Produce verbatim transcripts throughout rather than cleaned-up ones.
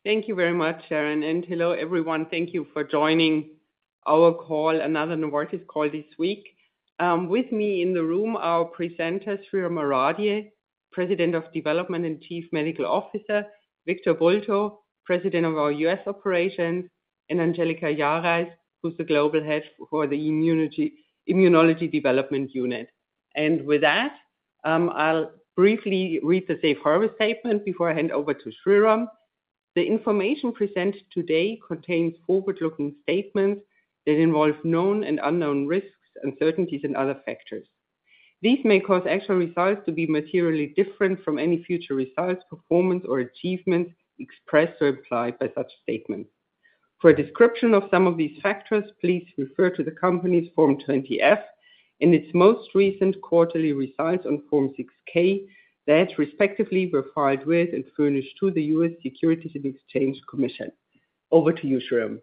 Thank you very much, Sharon, and hello, everyone. Thank you for joining our call, another Novartis call this week. Um, with me in the room, our presenters, Shreeram Aradhye, President of Development and Chief Medical Officer, Victor Bulto, President of our U S operations, and Angelika Jahreis, who's the Global Head for the Immunology, Immunology Development Unit. And with that, um, I'll briefly read the Safe Harbor Statement before I hand over to Shreeram. The information presented today contains forward-looking statements that involve known and unknown risks, uncertainties, and other factors. These may cause actual results to be materially different from any future results, performance, or achievements expressed or implied by such statements. For a description of some of these factors, please refer to the company's Form twenty F and its most recent quarterly results on Form six K that respectively were filed with and furnished to the U S Securities and Exchange Commission. Over to you, Shreeram.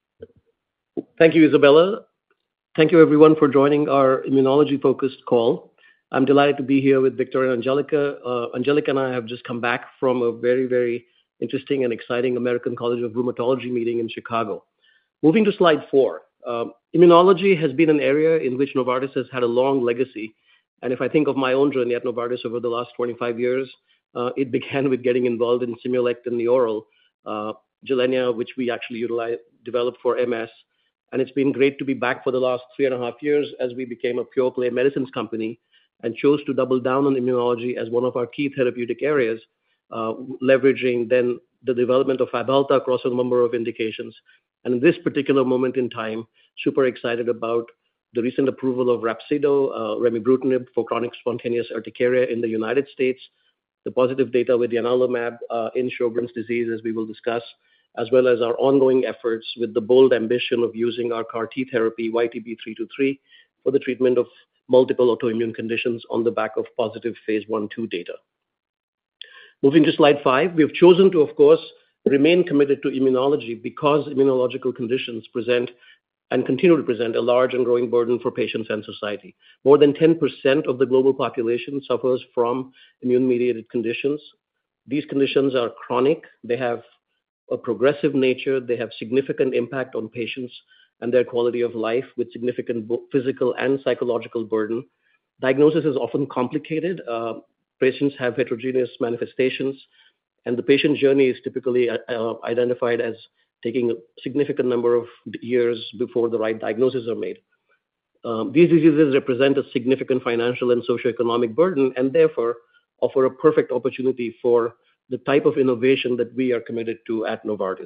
Thank you, Isabella. Thank you, everyone, for joining our immunology-focused call. I'm delighted to be here with Victor and Angelika. Uh, Angelika and I have just come back from a very, very interesting and exciting American College of Rheumatology meeting in Chicago. Moving to slide four. Um, immunology has been an area in which Novartis has had a long legacy. And if I think of my own journey at Novartis over the last twenty-five years, uh, it began with getting involved in Simulect and Neoral, uh, Gilenya, which we actually utilize, developed for M S. And it's been great to be back for the last three and a half years as we became a pure-play medicines company and chose to double down on immunology as one of our key therapeutic areas, uh, leveraging then the development of Fabhalta across a number of indications. And in this particular moment in time, super excited about the recent approval of Rapsido, uh, remibrutinib for chronic spontaneous urticaria in the United States, the positive data with ianalumab uh, in Sjogren's disease, as we will discuss, as well as our ongoing efforts with the bold ambition of using our C A R T therapy, Y T B three twenty-three, for the treatment of multiple autoimmune conditions on the back of positive phase one two data. Moving to slide five, we have chosen to, of course, remain committed to immunology because immunological conditions present and continue to present a large and growing burden for patients and society. More than ten percent of the global population suffers from immune-mediated conditions. These conditions are chronic. They have a progressive nature. They have significant impact on patients and their quality of life with significant physical and psychological burden. Diagnosis is often complicated. Uh, patients have heterogeneous manifestations, and the patient journey is typically uh, identified as taking a significant number of years before the right diagnoses are made. Um, these diseases represent a significant financial and socioeconomic burden and therefore offer a perfect opportunity for the type of innovation that we are committed to at Novartis.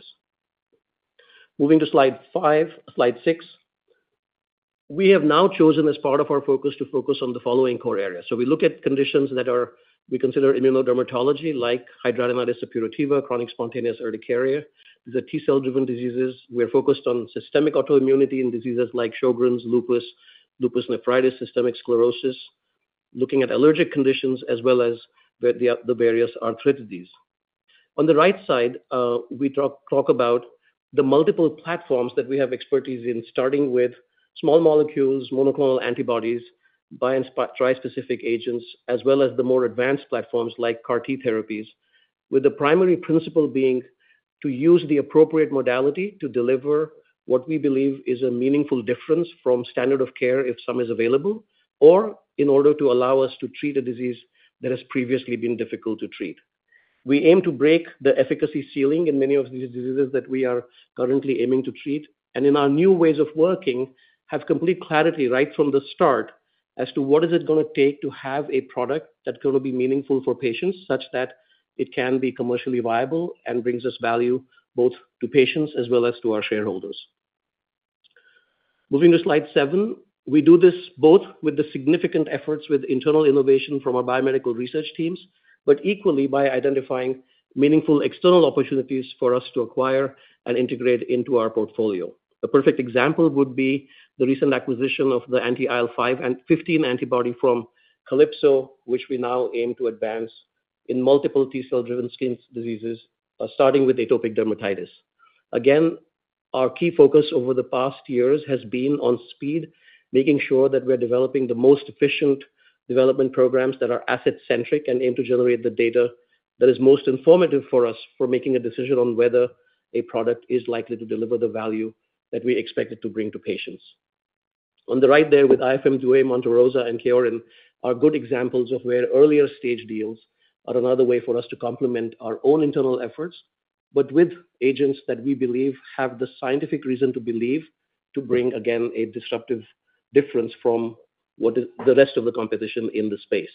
Moving to slide five, slide six. We have now chosen as part of our focus to focus on the following core areas. So we look at conditions that are, we consider immunodermatology, like hidradenitis suppurativa, chronic spontaneous urticaria. These are T-cell driven diseases. We're focused on systemic autoimmunity in diseases like Sjogren's, lupus, lupus nephritis, systemic sclerosis, looking at allergic conditions as well as the, the various arthritides. On the right side, uh, we talk, talk about the multiple platforms that we have expertise in, starting with small molecules, monoclonal antibodies, bi- and tri-specific agents, as well as the more advanced platforms like C A R T therapies, with the primary principle being to use the appropriate modality to deliver what we believe is a meaningful difference from standard of care if some is available, or in order to allow us to treat a disease that has previously been difficult to treat. We aim to break the efficacy ceiling in many of these diseases that we are currently aiming to treat, and in our new ways of working, have complete clarity right from the start as to what is it going to take to have a product that's going to be meaningful for patients such that it can be commercially viable and brings us value both to patients as well as to our shareholders. Moving to slide seven, we do this both with the significant efforts with internal innovation from our biomedical research teams, but equally by identifying meaningful external opportunities for us to acquire and integrate into our portfolio. A perfect example would be the recent acquisition of the anti-I L five and fifteen antibody from Calypso, which we now aim to advance in multiple T-cell driven skin diseases, uh, starting with atopic dermatitis. Again, our key focus over the past years has been on speed, making sure that we're developing the most efficient development programs that are asset-centric and aim to generate the data that is most informative for us for making a decision on whether a product is likely to deliver the value that we expect it to bring to patients. On the right there with I F M two A, Monte Rosa, and Kyorin are good examples of where earlier stage deals are another way for us to complement our own internal efforts, but with agents that we believe have the scientific reason to believe to bring, again, a disruptive difference from what is the rest of the competition in the space.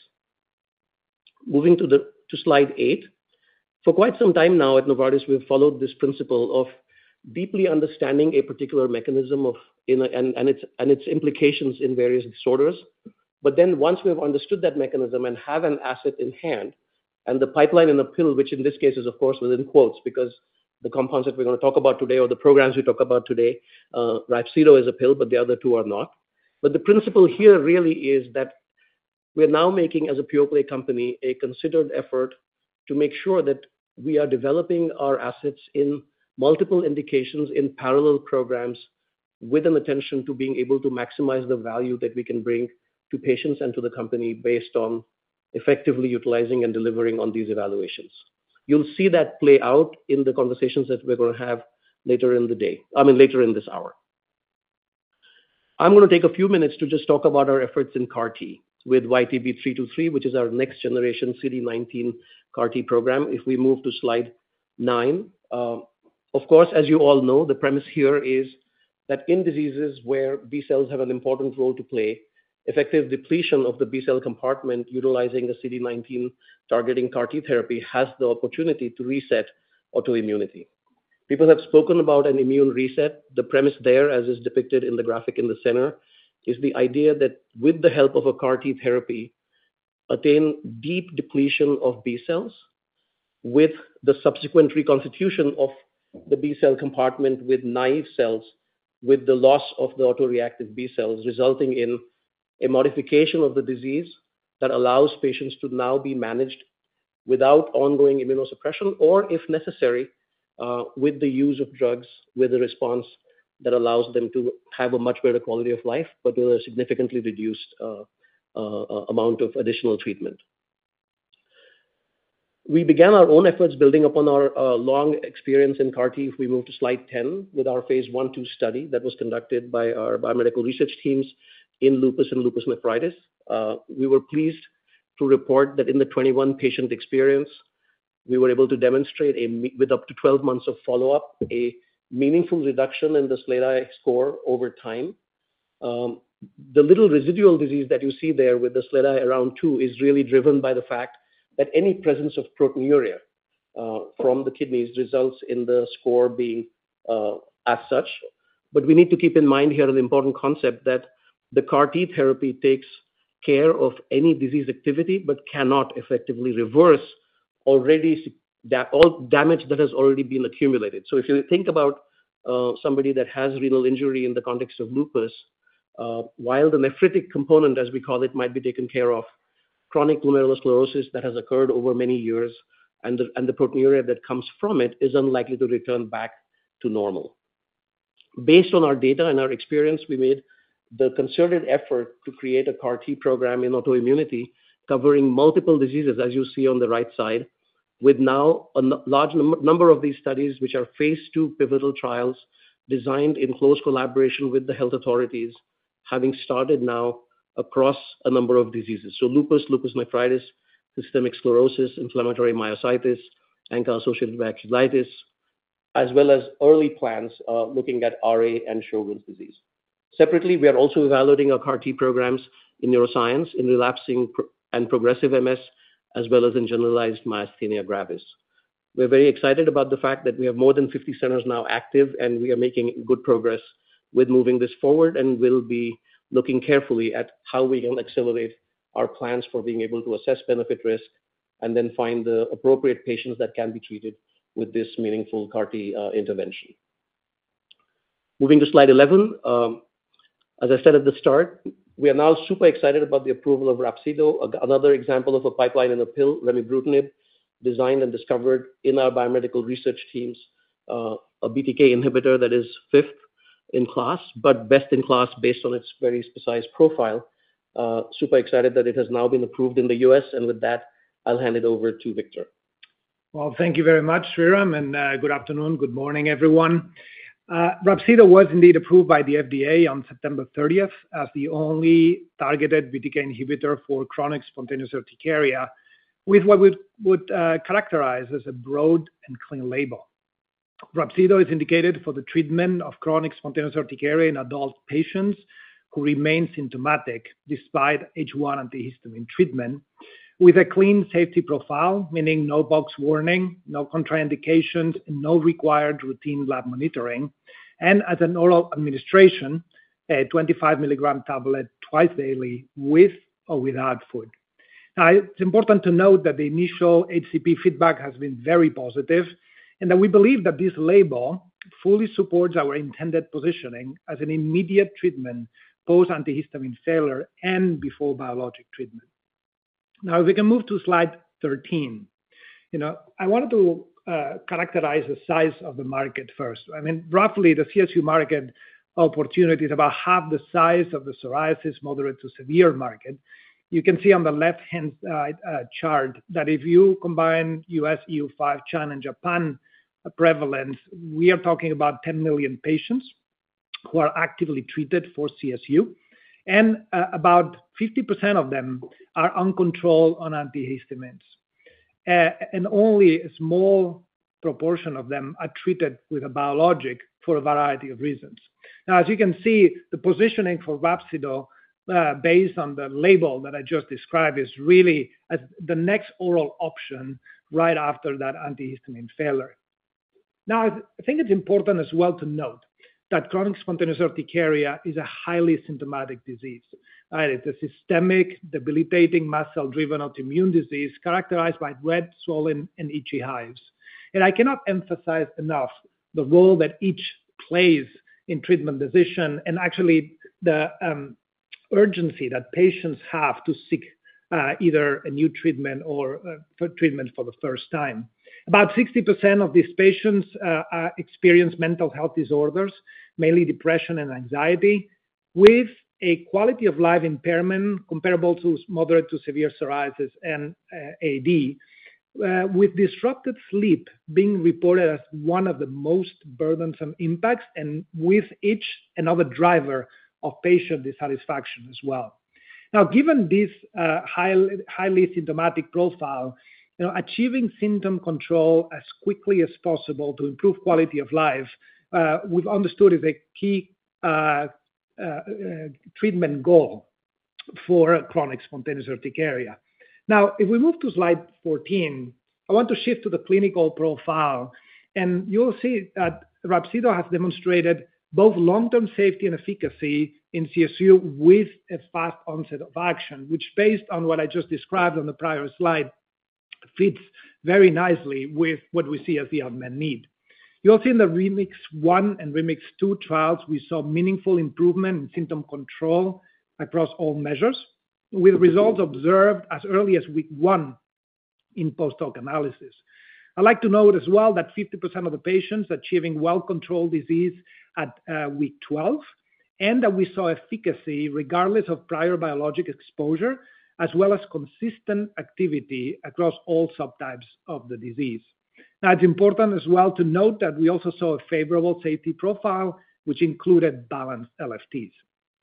Moving to, the, to slide eight. For quite some time now at Novartis, we've followed this principle of deeply understanding a particular mechanism of in a, and, and, its, and its implications in various disorders. But then once we've understood that mechanism and have an asset in hand, and the pipeline in a pill, which in this case is, of course, within quotes, because the compounds that we're going to talk about today or the programs we talk about today, uh, Rapsido is a pill, but the other two are not. But the principle here really is that we're now making, as a pure play company, a considered effort to make sure that we are developing our assets in multiple indications in parallel programs with an attention to being able to maximize the value that we can bring to patients and to the company based on effectively utilizing and delivering on these evaluations. You'll see that play out in the conversations that we're going to have later in the day, I mean, later in this hour. I'm going to take a few minutes to just talk about our efforts in CAR T with Y T B three two three, which is our next generation C D nineteen CAR T program. If we move to slide nine, uh, of course, as you all know, the premise here is that in diseases where B cells have an important role to play, effective depletion of the B cell compartment utilizing the C D nineteen targeting CAR T therapy has the opportunity to reset autoimmunity. People have spoken about an immune reset. The premise there, as is depicted in the graphic in the center, is the idea that with the help of a CAR T therapy, attain deep depletion of B cells with the subsequent reconstitution of the B cell compartment with naive cells, with the loss of the autoreactive B cells, resulting in a modification of the disease that allows patients to now be managed without ongoing immunosuppression, or if necessary, uh, with the use of drugs with a response that allows them to have a much better quality of life, but with a significantly reduced uh, uh, amount of additional treatment. We began our own efforts building upon our uh, long experience in CAR T. If we move to slide ten, with our phase one two study that was conducted by our biomedical research teams in lupus and lupus nephritis. Uh, we were pleased to report that in the twenty-one patient experience, we were able to demonstrate, a, with up to twelve months of follow-up, a meaningful reduction in the SLEDAI score over time. Um, the little residual disease that you see there with the SLEDAI around two is really driven by the fact that any presence of proteinuria uh, from the kidneys results in the score being uh, as such. But we need to keep in mind here an important concept that the CAR T therapy takes care of any disease activity, but cannot effectively reverse already da- all damage that has already been accumulated. So if you think about uh, somebody that has renal injury in the context of lupus, uh, while the nephritic component, as we call it, might be taken care of, chronic glomerulosclerosis that has occurred over many years and the, and the proteinuria that comes from it is unlikely to return back to normal. Based on our data and our experience, we made the concerted effort to create a CAR T program in autoimmunity covering multiple diseases, as you see on the right side, with now a n- large num- number of these studies, which are phase two pivotal trials designed in close collaboration with the health authorities, having started now across a number of diseases. So lupus, lupus nephritis, systemic sclerosis, inflammatory myositis, A N C A-associated vasculitis, as well as early plans uh, looking at R A and Sjogren's disease. Separately, we are also evaluating our CAR T programs in neuroscience, in relapsing pro- and progressive M S, as well as in generalized myasthenia gravis. We're very excited about the fact that we have more than fifty centers now active, and we are making good progress with moving this forward, and will be looking carefully at how we can accelerate our plans for being able to assess benefit risk and then find the appropriate patients that can be treated with this meaningful CAR T uh, intervention. Moving to slide eleven, um, as I said at the start, we are now super excited about the approval of Rapsido, another example of a pipeline in a pill, remibrutinib, designed and discovered in our biomedical research teams, uh, a B T K inhibitor that is fifth in class, but best in class based on its very precise profile. Uh, super excited that it has now been approved in the U S, and with that, I'll hand it over to Victor. Well, thank you very much, Shreeram, and uh, good afternoon, good morning, everyone. Uh, Rhapsido was indeed approved by the F D A on September thirtieth as the only targeted B T K inhibitor for chronic spontaneous urticaria, with what we would uh, characterize as a broad and clean label. Rhapsido is indicated for the treatment of chronic spontaneous urticaria in adult patients who remain symptomatic despite H one antihistamine treatment, with a clean safety profile, meaning no box warning, no contraindications, and no required routine lab monitoring, and as an oral administration, a twenty-five milligram tablet twice daily with or without food. Now, it's important to note that the initial H C P feedback has been very positive, and that we believe that this label fully supports our intended positioning as an immediate treatment post-antihistamine failure and before biologic treatment. Now, if we can move to slide thirteen, you know, I wanted to uh, characterize the size of the market first. I mean, roughly the C S U market opportunity is about half the size of the psoriasis moderate to severe market. You can see on the left-hand side uh, chart that if you combine U S, E U five, China, and Japan prevalence, we are talking about ten million patients who are actively treated for C S U, and uh, about fifty percent of them are uncontrolled on antihistamines. Uh, and only a small proportion of them are treated with a biologic for a variety of reasons. Now, as you can see, the positioning for Rhapsido, uh, based on the label that I just described, is really as the next oral option right after that antihistamine failure. Now, I think it's important as well to note that chronic spontaneous urticaria is a highly symptomatic disease. Right? It's a systemic, debilitating, mast cell-driven autoimmune disease characterized by red, swollen, and itchy hives. And I cannot emphasize enough the role that itch plays in treatment decision, and actually the um, urgency that patients have to seek uh, either a new treatment or uh, for treatment for the first time. About sixty percent of these patients uh, uh, experience mental health disorders, mainly depression and anxiety, with a quality of life impairment comparable to moderate to severe psoriasis and uh, A D, uh, with disrupted sleep being reported as one of the most burdensome impacts, and with each another driver of patient dissatisfaction as well. Now, given this uh, high, highly symptomatic profile, you know, achieving symptom control as quickly as possible to improve quality of life, uh, we've understood is a key uh, uh, uh, treatment goal for chronic spontaneous urticaria. Now, if we move to slide fourteen, I want to shift to the clinical profile, and you'll see that Rhapsido has demonstrated both long-term safety and efficacy in C S U with a fast onset of action, which, based on what I just described on the prior slide, fits very nicely with what we see as the unmet need. You'll see in the REMIX one and REMIX two trials, we saw meaningful improvement in symptom control across all measures, with results observed as early as week one in post-hoc analysis. I'd like to note as well that fifty percent of the patients achieving well-controlled disease at uh, week twelve, and that we saw efficacy regardless of prior biologic exposure, as well as consistent activity across all subtypes of the disease. Now, it's important as well to note that we also saw a favorable safety profile, which included balanced L F Ts.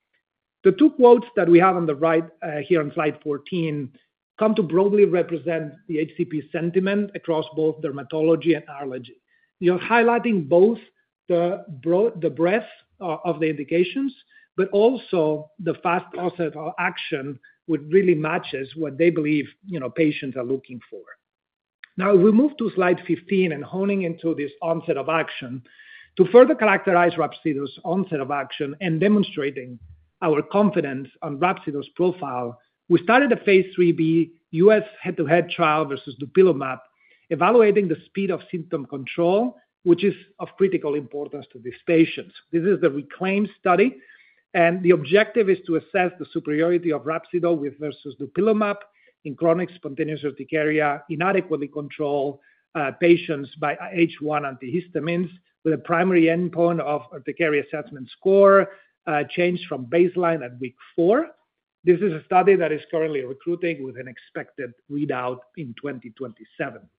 The two quotes that we have on the right uh, here on slide fourteen come to broadly represent the H C P sentiment across both dermatology and allergy. You're highlighting both the, broad, the breadth uh, of the indications, but also the fast onset of action, which really matches what they believe, you know, patients are looking for. Now, if we move to slide fifteen and honing into this onset of action, to further characterize Rhapsido's onset of action and demonstrating our confidence on Rhapsido's profile, we started a phase three B U S head-to-head trial versus dupilumab, evaluating the speed of symptom control, which is of critical importance to these patients. This is the RECLAIM study, and the objective is to assess the superiority of Rhapsido with versus dupilumab in chronic spontaneous urticaria, inadequately controlled uh, patients by H one antihistamines, with a primary endpoint of urticaria assessment score uh, changed from baseline at week four. This is a study that is currently recruiting with an expected readout in twenty twenty-seven.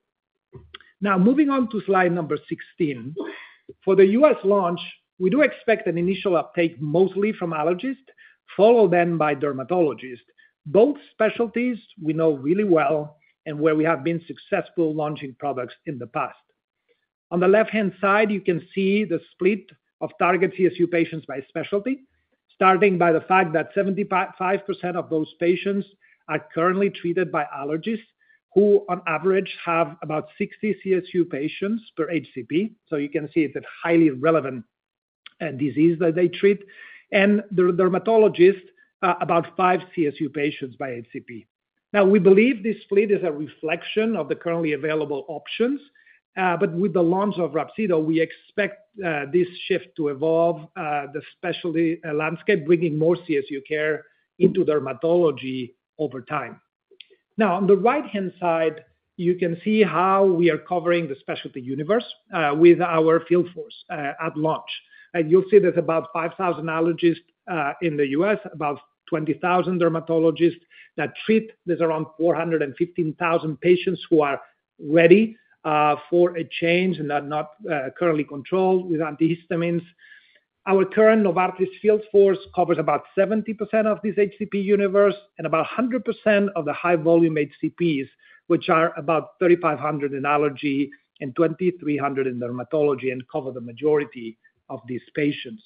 Now, moving on to slide number sixteen. For the U S launch, we do expect an initial uptake mostly from allergists, followed then by dermatologists, both specialties we know really well and where we have been successful launching products in the past. On the left-hand side, you can see the split of target C S U patients by specialty, starting by the fact that seventy-five percent of those patients are currently treated by allergists, who on average have about sixty C S U patients per H C P. So you can see it's a highly relevant uh, disease that they treat. And the dermatologists, uh, about five C S U patients by H C P. Now, we believe this split is a reflection of the currently available options, uh, but with the launch of Rhapsido, we expect uh, this shift to evolve uh, the specialty uh, landscape, bringing more C S U care into dermatology over time. Now, on the right-hand side, you can see how we are covering the specialty universe uh, with our field force uh, at launch. And you'll see there's about five thousand allergists uh, in the U S, about twenty thousand dermatologists that treat. There's around four hundred fifteen thousand patients who are ready uh, for a change and are not uh, currently controlled with antihistamines. Our current Novartis field force covers about seventy percent of this H C P universe and about one hundred percent of the high-volume H C Ps, which are about thirty-five hundred in allergy and twenty-three hundred in dermatology, and cover the majority of these patients.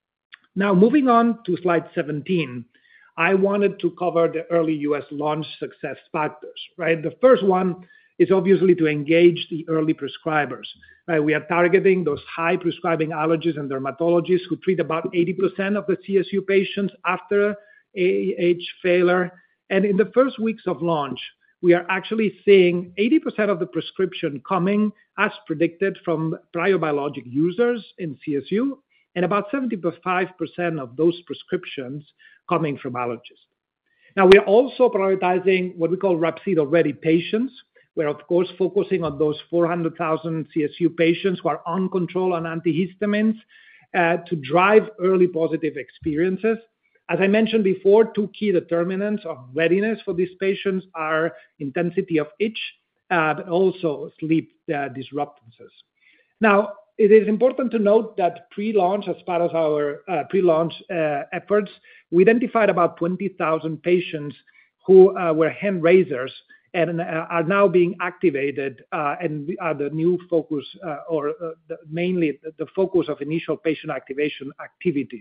Now, moving on to slide seventeen, I wanted to cover the early U S launch success factors, right? The first one is obviously to engage the early prescribers. Right? We are targeting those high prescribing allergists and dermatologists who treat about eighty percent of the C S U patients after A A H failure. And in the first weeks of launch, we are actually seeing eighty percent of the prescription coming as predicted from prior biologic users in C S U, and about seventy-five percent of those prescriptions coming from allergists. Now, we are also prioritizing what we call Rhapsido-ready patients. We're, of course, focusing on those four hundred thousand C S U patients who are on control on antihistamines uh, to drive early positive experiences. As I mentioned before, two key determinants of readiness for these patients are intensity of itch, uh, but also sleep uh, disruptances. Now, it is important to note that pre-launch, as part of our uh, pre-launch uh, efforts, we identified about twenty thousand patients who uh, were hand raisers and uh, are now being activated uh, and are the new focus uh, or uh, the, mainly the, the focus of initial patient activation activities.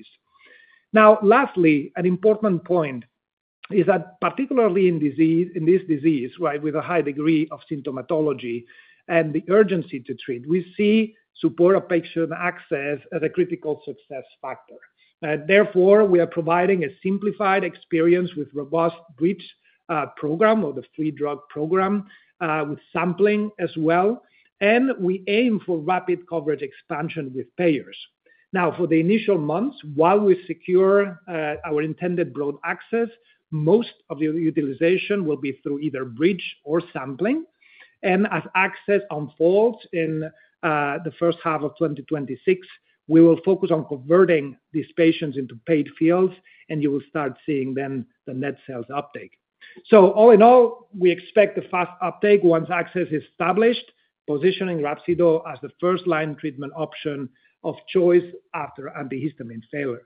Now, lastly, an important point is that particularly in disease, in this disease, right, with a high degree of symptomatology and the urgency to treat, we see support of patient access as a critical success factor. Uh, therefore, we are providing a simplified experience with robust bridge uh, program or the free drug program uh, with sampling as well, and we aim for rapid coverage expansion with payers. Now, for the initial months, while we secure uh, our intended broad access, most of the utilization will be through either bridge or sampling. And as access unfolds in uh, the first half of twenty twenty-six, we will focus on converting these patients into paid fields, and you will start seeing then the net sales uptake. So all in all, we expect a fast uptake once access is established, positioning Rhapsido as the first-line treatment option of choice after antihistamine failure.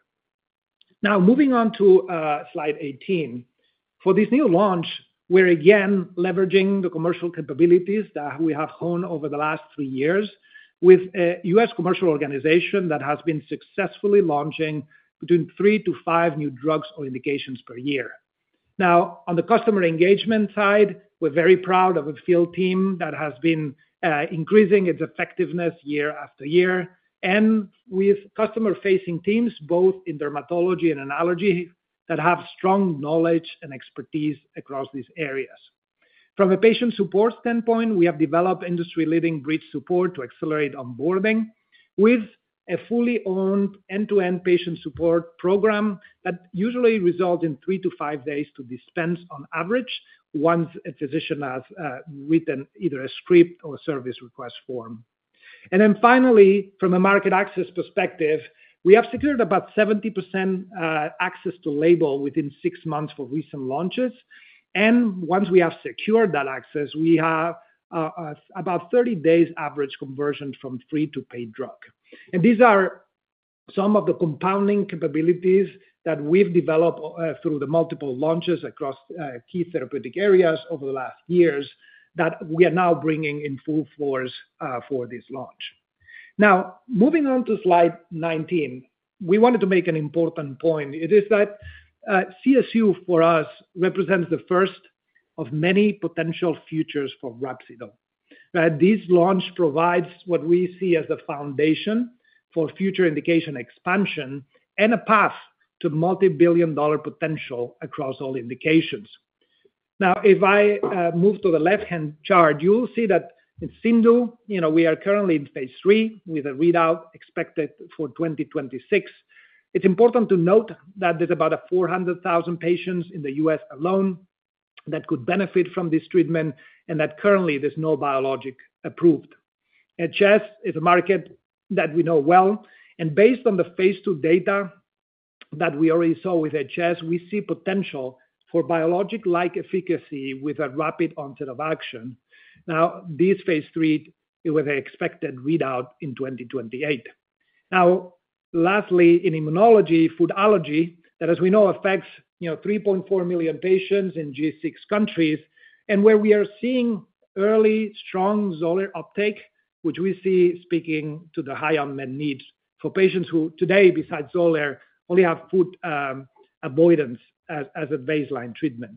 Now, moving on to uh, slide eighteen. For this new launch, we're again leveraging the commercial capabilities that we have honed over the last three years with a U S commercial organization that has been successfully launching between three to five new drugs or indications per year. Now, on the customer engagement side, we're very proud of a field team that has been uh, increasing its effectiveness year after year, and with customer-facing teams, both in dermatology and in allergy, that have strong knowledge and expertise across these areas. From a patient support standpoint, we have developed industry-leading bridge support to accelerate onboarding with a fully owned end-to-end patient support program that usually results in three to five days to dispense on average once a physician has uh, written either a script or service request form. And then finally, from a market access perspective, we have secured about seventy percent uh, access to label within six months for recent launches. And once we have secured that access, we have uh, uh, about thirty days average conversion from free to paid drug. And these are some of the compounding capabilities that we've developed uh, through the multiple launches across uh, key therapeutic areas over the last years that we are now bringing in full force uh, for this launch. Now, moving on to slide nineteen, we wanted to make an important point. It is that uh, C S U for us represents the first of many potential futures for Rhapsido. Uh, this launch provides what we see as the foundation for future indication expansion and a path to multi-billion dollar potential across all indications. Now, if I uh, move to the left-hand chart, you will see that in CIndU, you know, we are currently in phase three with a readout expected for twenty twenty-six. It's important to note that there's about a four hundred thousand patients in the U S alone that could benefit from this treatment, and that currently there's no biologic approved. H S is a market that we know well, and based on the phase two data that we already saw with H S, we see potential for biologic-like efficacy with a rapid onset of action. Now, this phase three with an expected readout in twenty twenty-eight. Now, lastly, in immunology, food allergy, that as we know affects you know three point four million patients in G six countries, and where we are seeing early, strong Xolair uptake, which we see speaking to the high unmet needs for patients who today, besides Xolair, only have food um, avoidance as, as a baseline treatment.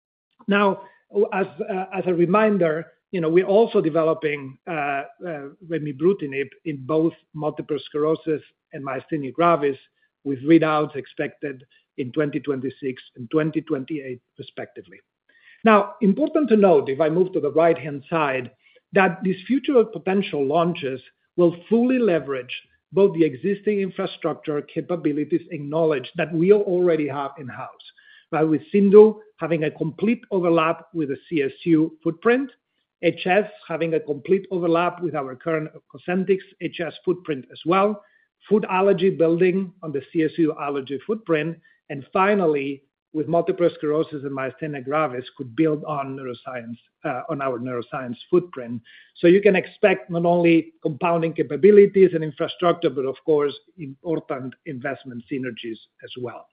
Now, as, uh, as a reminder, you know, we're also developing uh, uh, remibrutinib in both multiple sclerosis and myasthenia gravis, with readouts expected in twenty twenty-six and twenty twenty-eight, respectively. Now, important to note, if I move to the right-hand side, that these future potential launches will fully leverage both the existing infrastructure, capabilities, and knowledge that we already have in-house. Right, with CIndU having a complete overlap with the C S U footprint, H S having a complete overlap with our current Cosentyx H S footprint as well, food allergy building on the C S U allergy footprint, and finally, with multiple sclerosis and myasthenia gravis, could build on neuroscience, uh, on our neuroscience footprint. So you can expect not only compounding capabilities and infrastructure, but of course, important investment synergies as well.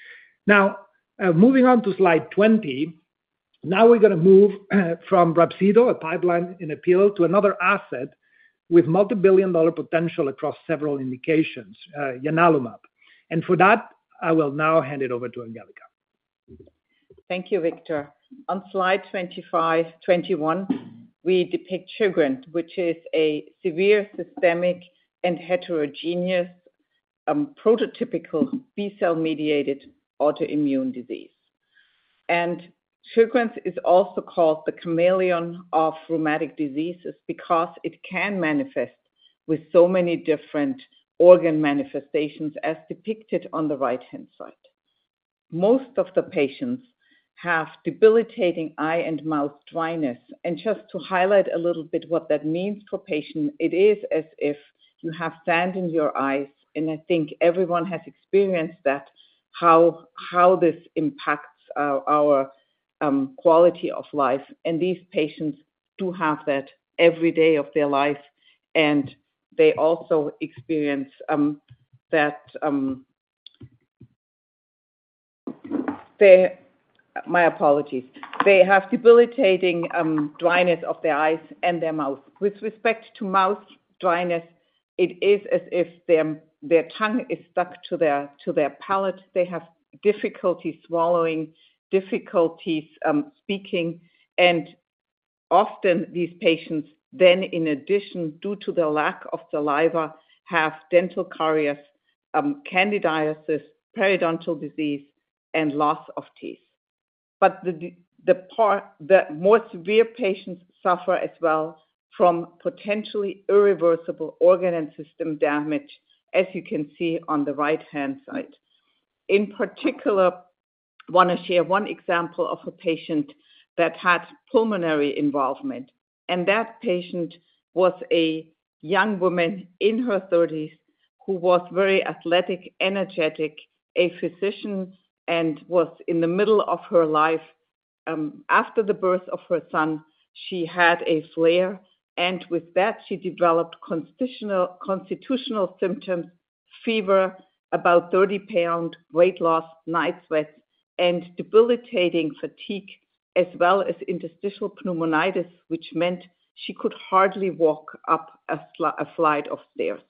Now, uh, moving on to slide twenty, now we're going to move uh, from Rhapsido, a pipeline in a pill, to another asset with multi-billion dollar potential across several indications, uh, ianalumab. And for that, I will now hand it over to Angelica. Thank you, Victor. On slide twenty-five, twenty-one, we depict Sjögren's, which is a severe systemic and heterogeneous um, prototypical B-cell mediated autoimmune disease. And Sjögren's is also called the chameleon of rheumatic diseases because it can manifest with so many different organ manifestations as depicted on the right-hand side. Most of the patients have debilitating eye and mouth dryness. And just to highlight a little bit what that means for patients, it is as if you have sand in your eyes. And I think everyone has experienced that, how, how this impacts our, our um, quality of life. And these patients do have that every day of their life. And they also experience um, that um, they, my apologies, they have debilitating um, dryness of their eyes and their mouth. With respect to mouth dryness, it is as if their, their tongue is stuck to their, to their palate. They have difficulty swallowing, difficulties um, speaking, and often these patients then, in addition, due to the lack of saliva, have dental caries, um, candidiasis, periodontal disease, and loss of teeth. But the, the, part, the more severe patients suffer as well from potentially irreversible organ and system damage, as you can see on the right-hand side. In particular, I want to share one example of a patient that had pulmonary involvement. And that patient was a young woman in her thirties who was very athletic, energetic, a physician, and was in the middle of her life um, after the birth of her son, she had a flare, and with that, she developed constitutional, constitutional symptoms, fever, about thirty pound, weight loss, night sweats, and debilitating fatigue, as well as interstitial pneumonitis, which meant she could hardly walk up a, sl- a flight of stairs.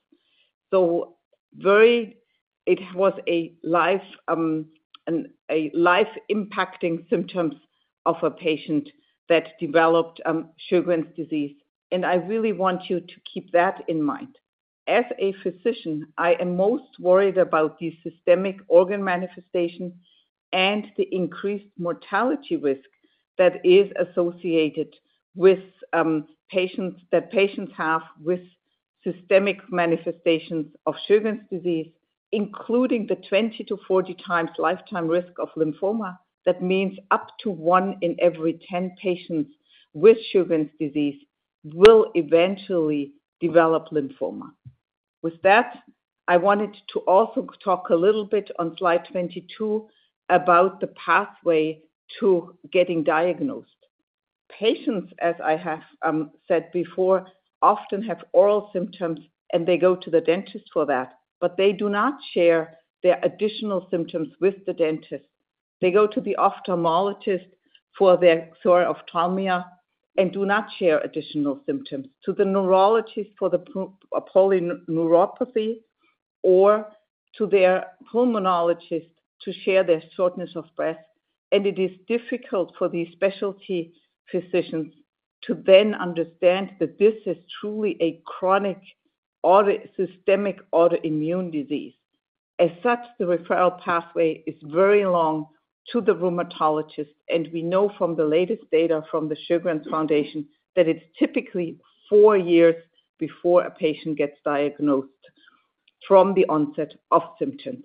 So very, it was a life, um, an, a life-impacting symptoms of a patient that developed um, Sjögren's disease. And I really want you to keep that in mind. As a physician, I am most worried about the systemic organ manifestation and the increased mortality risk that is associated with um, patients that patients have with systemic manifestations of Sjögren's disease, including the twenty to forty times lifetime risk of lymphoma. That means up to one in every ten patients with Sjögren's disease will eventually develop lymphoma. With that, I wanted to also talk a little bit on slide twenty-two about the pathway to getting diagnosed. Patients, as I have um, said before, often have oral symptoms and they go to the dentist for that, but they do not share their additional symptoms with the dentist. They go to the ophthalmologist for their sore ophthalmia and do not share additional symptoms, to the neurologist for the polyneuropathy, or to their pulmonologist to share their shortness of breath. And it is difficult for these specialty physicians to then understand that this is truly a chronic auto, systemic autoimmune disease. As such, the referral pathway is very long to the rheumatologist, and we know from the latest data from the Sjögren's Foundation that it's typically four years before a patient gets diagnosed from the onset of symptoms.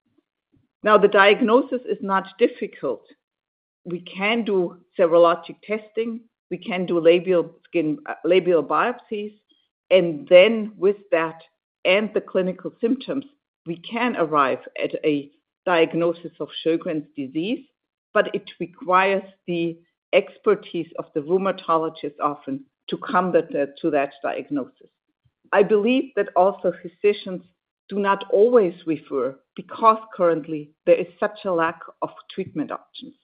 Now, the diagnosis is not difficult. We can do serologic testing, we can do labial skin uh, labial biopsies, and then with that and the clinical symptoms, we can arrive at a diagnosis of Sjögren's disease, but it requires the expertise of the rheumatologist often to come that, uh, to that diagnosis. I believe that also physicians do not always refer because currently there is such a lack of treatment options.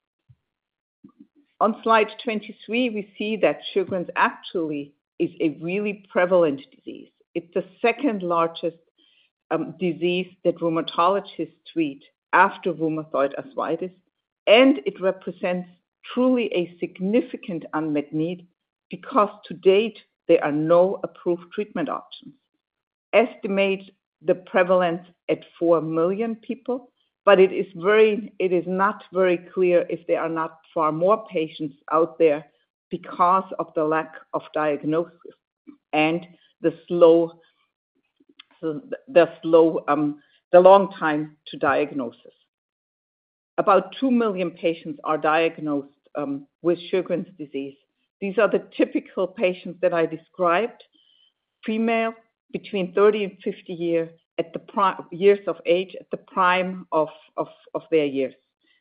On slide twenty-three, we see that Sjögren's actually is a really prevalent disease. It's the second largest um, disease that rheumatologists treat after rheumatoid arthritis, and it represents truly a significant unmet need because to date there are no approved treatment options. Estimate the prevalence at four million people, but it is very, it is not very clear if there are not far more patients out there because of the lack of diagnosis and the slow, the slow, um, the long time to diagnosis. About two million patients are diagnosed um, with Sjögren's disease. These are the typical patients that I described, female, between thirty and fifty years at the prime, years of age, at the prime of, of, of their years.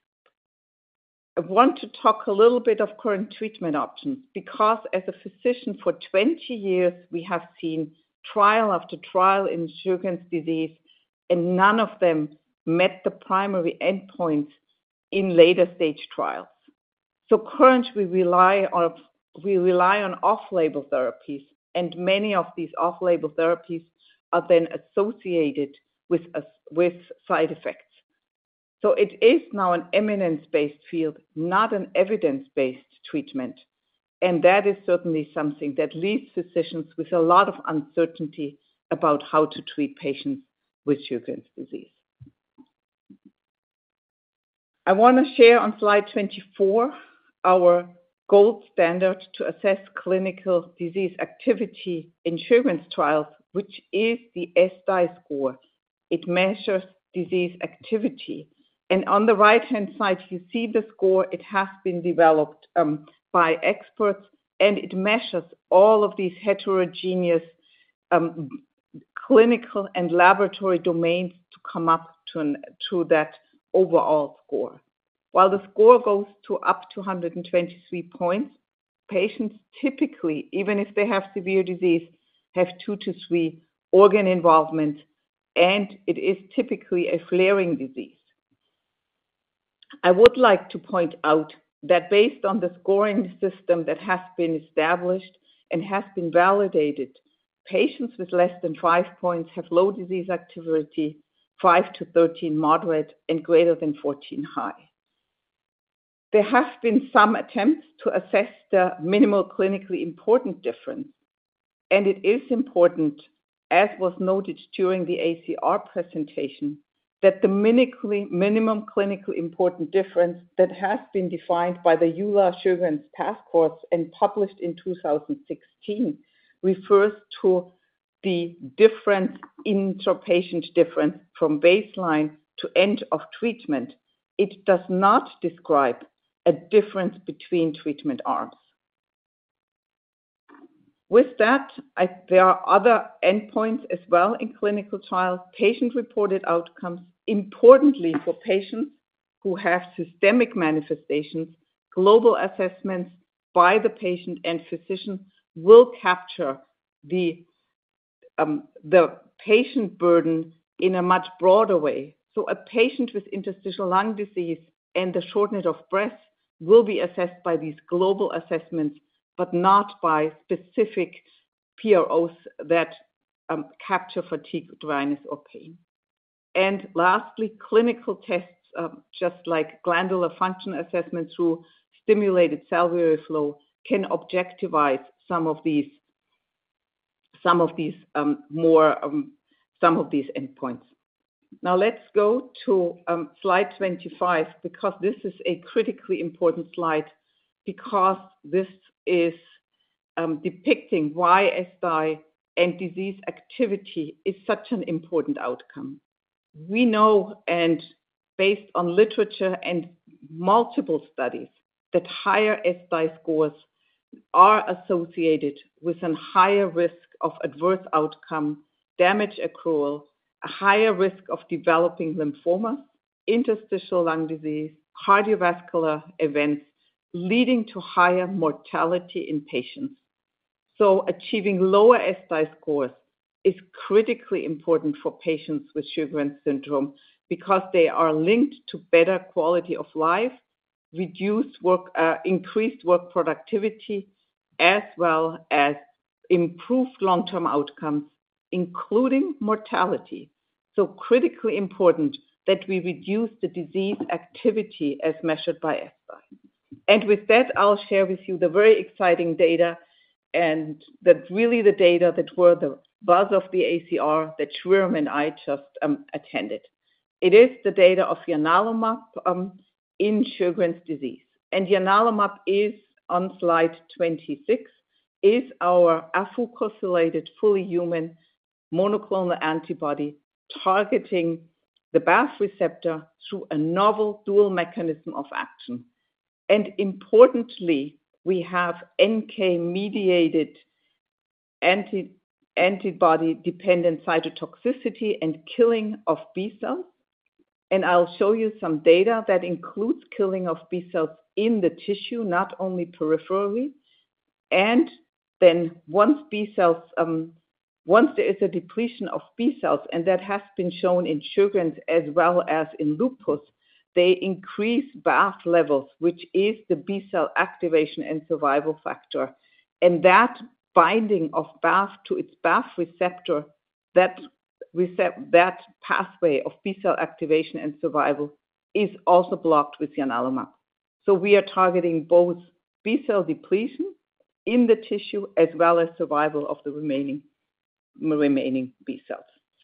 I want to talk a little bit of current treatment options because as a physician for twenty years, we have seen trial after trial in Sjögren's disease, and none of them met the primary endpoints in later stage trials. So currently we rely on, we rely on off-label therapies, and many of these off-label therapies are then associated with, uh, with side effects. So it is now an evidence-based field, not an evidence-based treatment. And that is certainly something that leaves physicians with a lot of uncertainty about how to treat patients with Sjögren's disease. I want to share on slide twenty-four our gold standard to assess clinical disease activity in Sjögren's trials, which is the S D I score. It measures disease activity. And on the right-hand side, you see the score. It has been developed um, by experts, and it measures all of these heterogeneous um, clinical and laboratory domains to come up to, an, to that overall score. While the score goes to up to one hundred twenty-three points, patients typically, even if they have severe disease, have two to three organ involvement, and it is typically a flaring disease. I would like to point out that based on the scoring system that has been established and has been validated, patients with less than five points have low disease activity, five to thirteen moderate, and greater than fourteen high. There have been some attempts to assess the minimal clinically important difference, and it is important, as was noted during the A C R presentation, that the minimum clinically important difference that has been defined by the EULAR-Sjögren's task force and published in two thousand sixteen refers to the difference, intra-patient difference from baseline to end of treatment. It does not describe a difference between treatment arms. With that, I, there are other endpoints as well in clinical trials, patient-reported outcomes. Importantly, for patients who have systemic manifestations, global assessments by the patient and physician will capture the, um, the patient burden in a much broader way. So a patient with interstitial lung disease and the shortness of breath will be assessed by these global assessments, but not by specific P R Os that um, capture fatigue, dryness, or pain. And lastly, clinical tests, um, just like glandular function assessment through stimulated salivary flow, can objectivize some of these, some of these um, more, um, some of these endpoints. Now let's go to um, slide twenty-five, because this is a critically important slide, because this is um, depicting why E S T I and disease activity is such an important outcome. We know, and based on literature and multiple studies, that higher E S T I scores are associated with a higher risk of adverse outcome, damage accrual, a higher risk of developing lymphomas, interstitial lung disease, cardiovascular events, leading to higher mortality in patients. So achieving lower E S T I scores is critically important for patients with Sjögren's syndrome, because they are linked to better quality of life, reduced work, uh, increased work productivity, as well as improved long-term outcomes, including mortality. So critically important that we reduce the disease activity as measured by E S T I. And with that, I'll share with you the very exciting data, and that really the data that were the buzz of the A C R that Shreeram and I just um, attended. It is the data of ianalumab um, in Sjögren's disease. And ianalumab is, on slide twenty-six, is our afucosylated, fully human monoclonal antibody targeting the B A F receptor through a novel dual mechanism of action. And importantly, we have N K-mediated anti, antibody-dependent cytotoxicity and killing of B cells. And I'll show you some data that includes killing of B cells in the tissue, not only peripherally. And then once B cells, um, once there is a depletion of B cells, and that has been shown in Sjögren's as well as in lupus, they increase B A F levels, which is the B cell activation and survival factor. And that binding of B A F to its B A F receptor, that, recept, that pathway of B cell activation and survival is also blocked with ianalumab. So we are targeting both B cell depletion in the tissue as well as survival of the remaining, remaining B cells.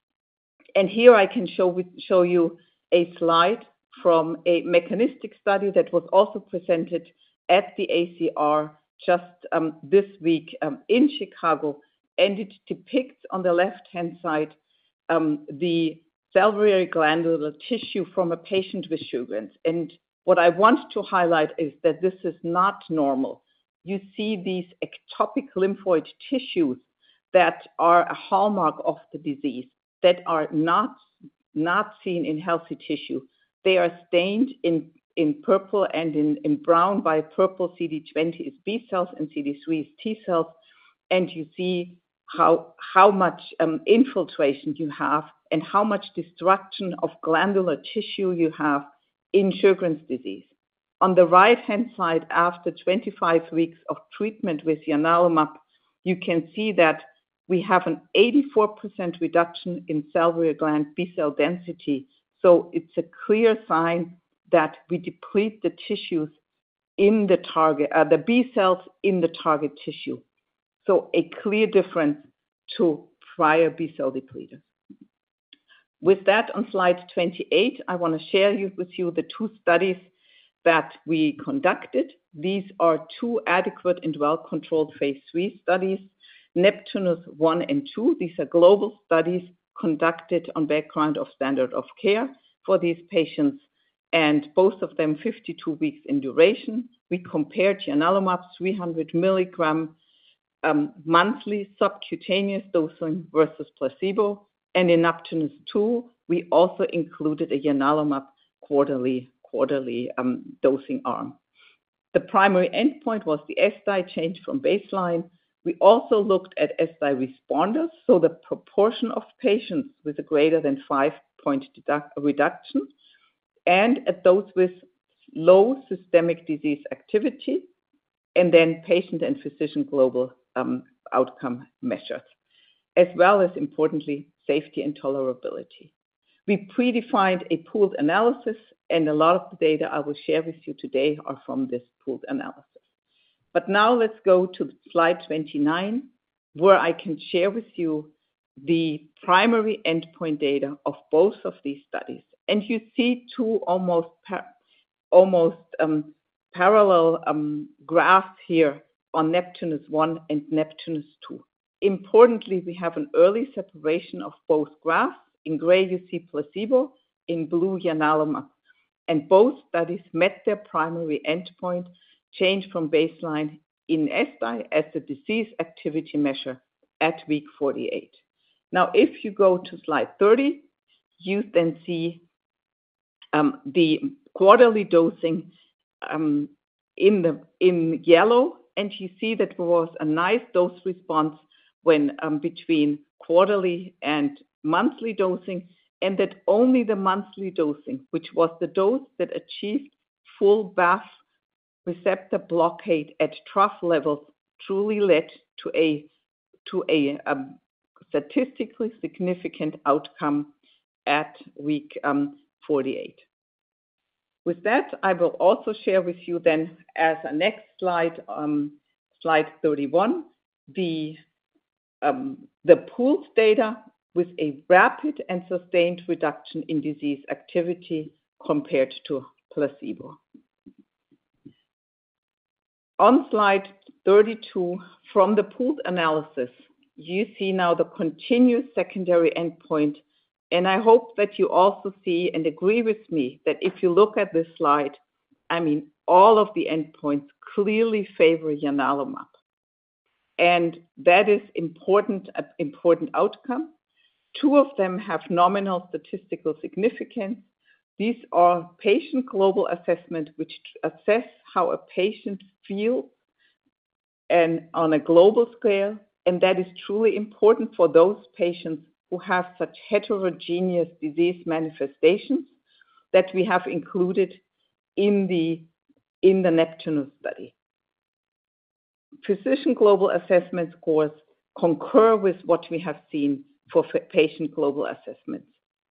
And here I can show, show you a slide from a mechanistic study that was also presented at the A C R just um, this week um, in Chicago, and it depicts on the left-hand side um, the salivary glandular tissue from a patient with Sjögren's. And what I want to highlight is that this is not normal. You see these ectopic lymphoid tissues that are a hallmark of the disease, that are not, not seen in healthy tissue. They are stained in in purple and in, in brown by purple, C D twenty is B cells and C D three is T cells. And you see how, how much um, infiltration you have and how much destruction of glandular tissue you have in Sjögren's disease. On the right-hand side, after twenty-five weeks of treatment with ianalumab, you can see that we have an eighty-four percent reduction in salivary gland B-cell density. So it's a clear sign that we deplete the tissues in the target, uh, the B cells in the target tissue. So a clear difference to prior B-cell depleters. With that, on slide twenty-eight, I want to share you, with you the two studies that we conducted. These are two adequate and well-controlled phase three studies, Neptunus one and two. These are global studies conducted on background of standard of care for these patients, and both of them fifty-two weeks in duration. We compared ianalumab three hundred milligram um, monthly subcutaneous dosing versus placebo, and in Neptunus two, we also included a ianalumab quarterly quarterly um, dosing arm. The primary endpoint was the S D I change from baseline. We also looked at S D I responders, so the proportion of patients with a greater than five-point reduction, and at those with low systemic disease activity, and then patient and physician global um, outcome measures, as well as, importantly, safety and tolerability. We predefined a pooled analysis, and a lot of the data I will share with you today are from this pooled analysis. But now let's go to slide twenty-nine, where I can share with you the primary endpoint data of both of these studies. And you see two almost, par almost um, parallel um, graphs here on Neptunus one and Neptunus two. Importantly, we have an early separation of both graphs. In gray, you see placebo, in blue, ianalumab. And both studies met their primary endpoint, change from baseline in S D I as the disease activity measure at week forty-eight. Now, if you go to slide thirty, you then see um, the quarterly dosing um, in, the, in yellow, and you see that there was a nice dose response when um, between quarterly and monthly dosing, and that only the monthly dosing, which was the dose that achieved full B A F receptor blockade at trough levels, truly led to a, to a um, statistically significant outcome at week um, forty-eight. With that, I will also share with you then as a next slide, um, slide thirty-one, the, um, the pooled data with a rapid and sustained reduction in disease activity compared to placebo. On slide thirty-two, from the pooled analysis, you see now the continuous secondary endpoint, and I hope that you also see and agree with me that if you look at this slide, I mean, all of the endpoints clearly favor ianalumab. And that is important, an important outcome. Two of them have nominal statistical significance. These are patient global assessment, which assess how a patient feels and on a global scale. And that is truly important for those patients who have such heterogeneous disease manifestations that we have included in the, in the Neptunus study. Physician global assessment scores concur with what we have seen for patient global assessments.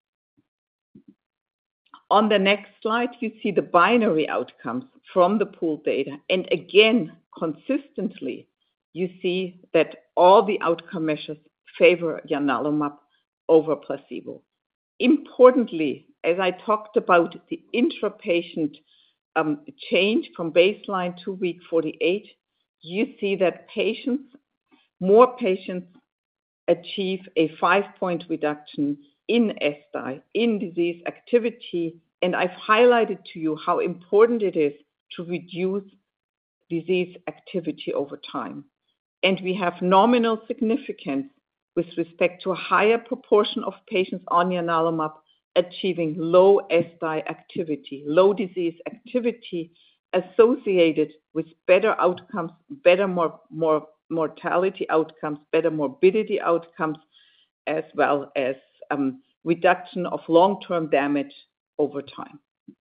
On the next slide, you see the binary outcomes from the pooled data. And again, consistently, you see that all the outcome measures favor ianalumab over placebo. Importantly, as I talked about the intra-patient um, change from baseline to week forty-eight, you see that patients, more patients achieve a five-point reduction in S D I, in disease activity, and I've highlighted to you how important it is to reduce disease activity over time. And we have nominal significance with respect to a higher proportion of patients on ianalumab achieving low S D I activity, low disease activity associated with better outcomes, better more, more mortality outcomes, better morbidity outcomes, as well as um, reduction of long-term damage over time.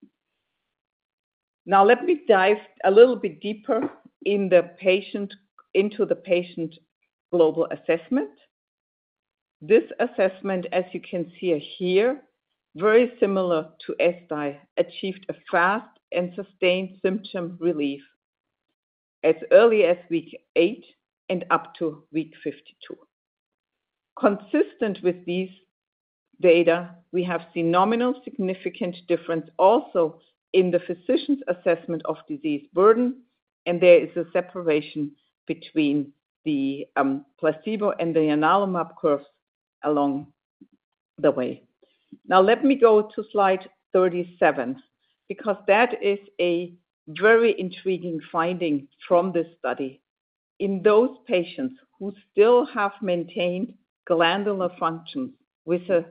Now let me dive a little bit deeper in the patient, into the patient global assessment. This assessment, as you can see here, very similar to S D I, achieved a fast and sustained symptom relief as early as week eight and up to week fifty-two. Consistent with these data, we have seen nominal significant difference also in the physician's assessment of disease burden, and there is a separation between the um, placebo and the ianalumab curves along the way. Now let me go to slide thirty-seven, because that is a very intriguing finding from this study. In those patients who still have maintained glandular functions with a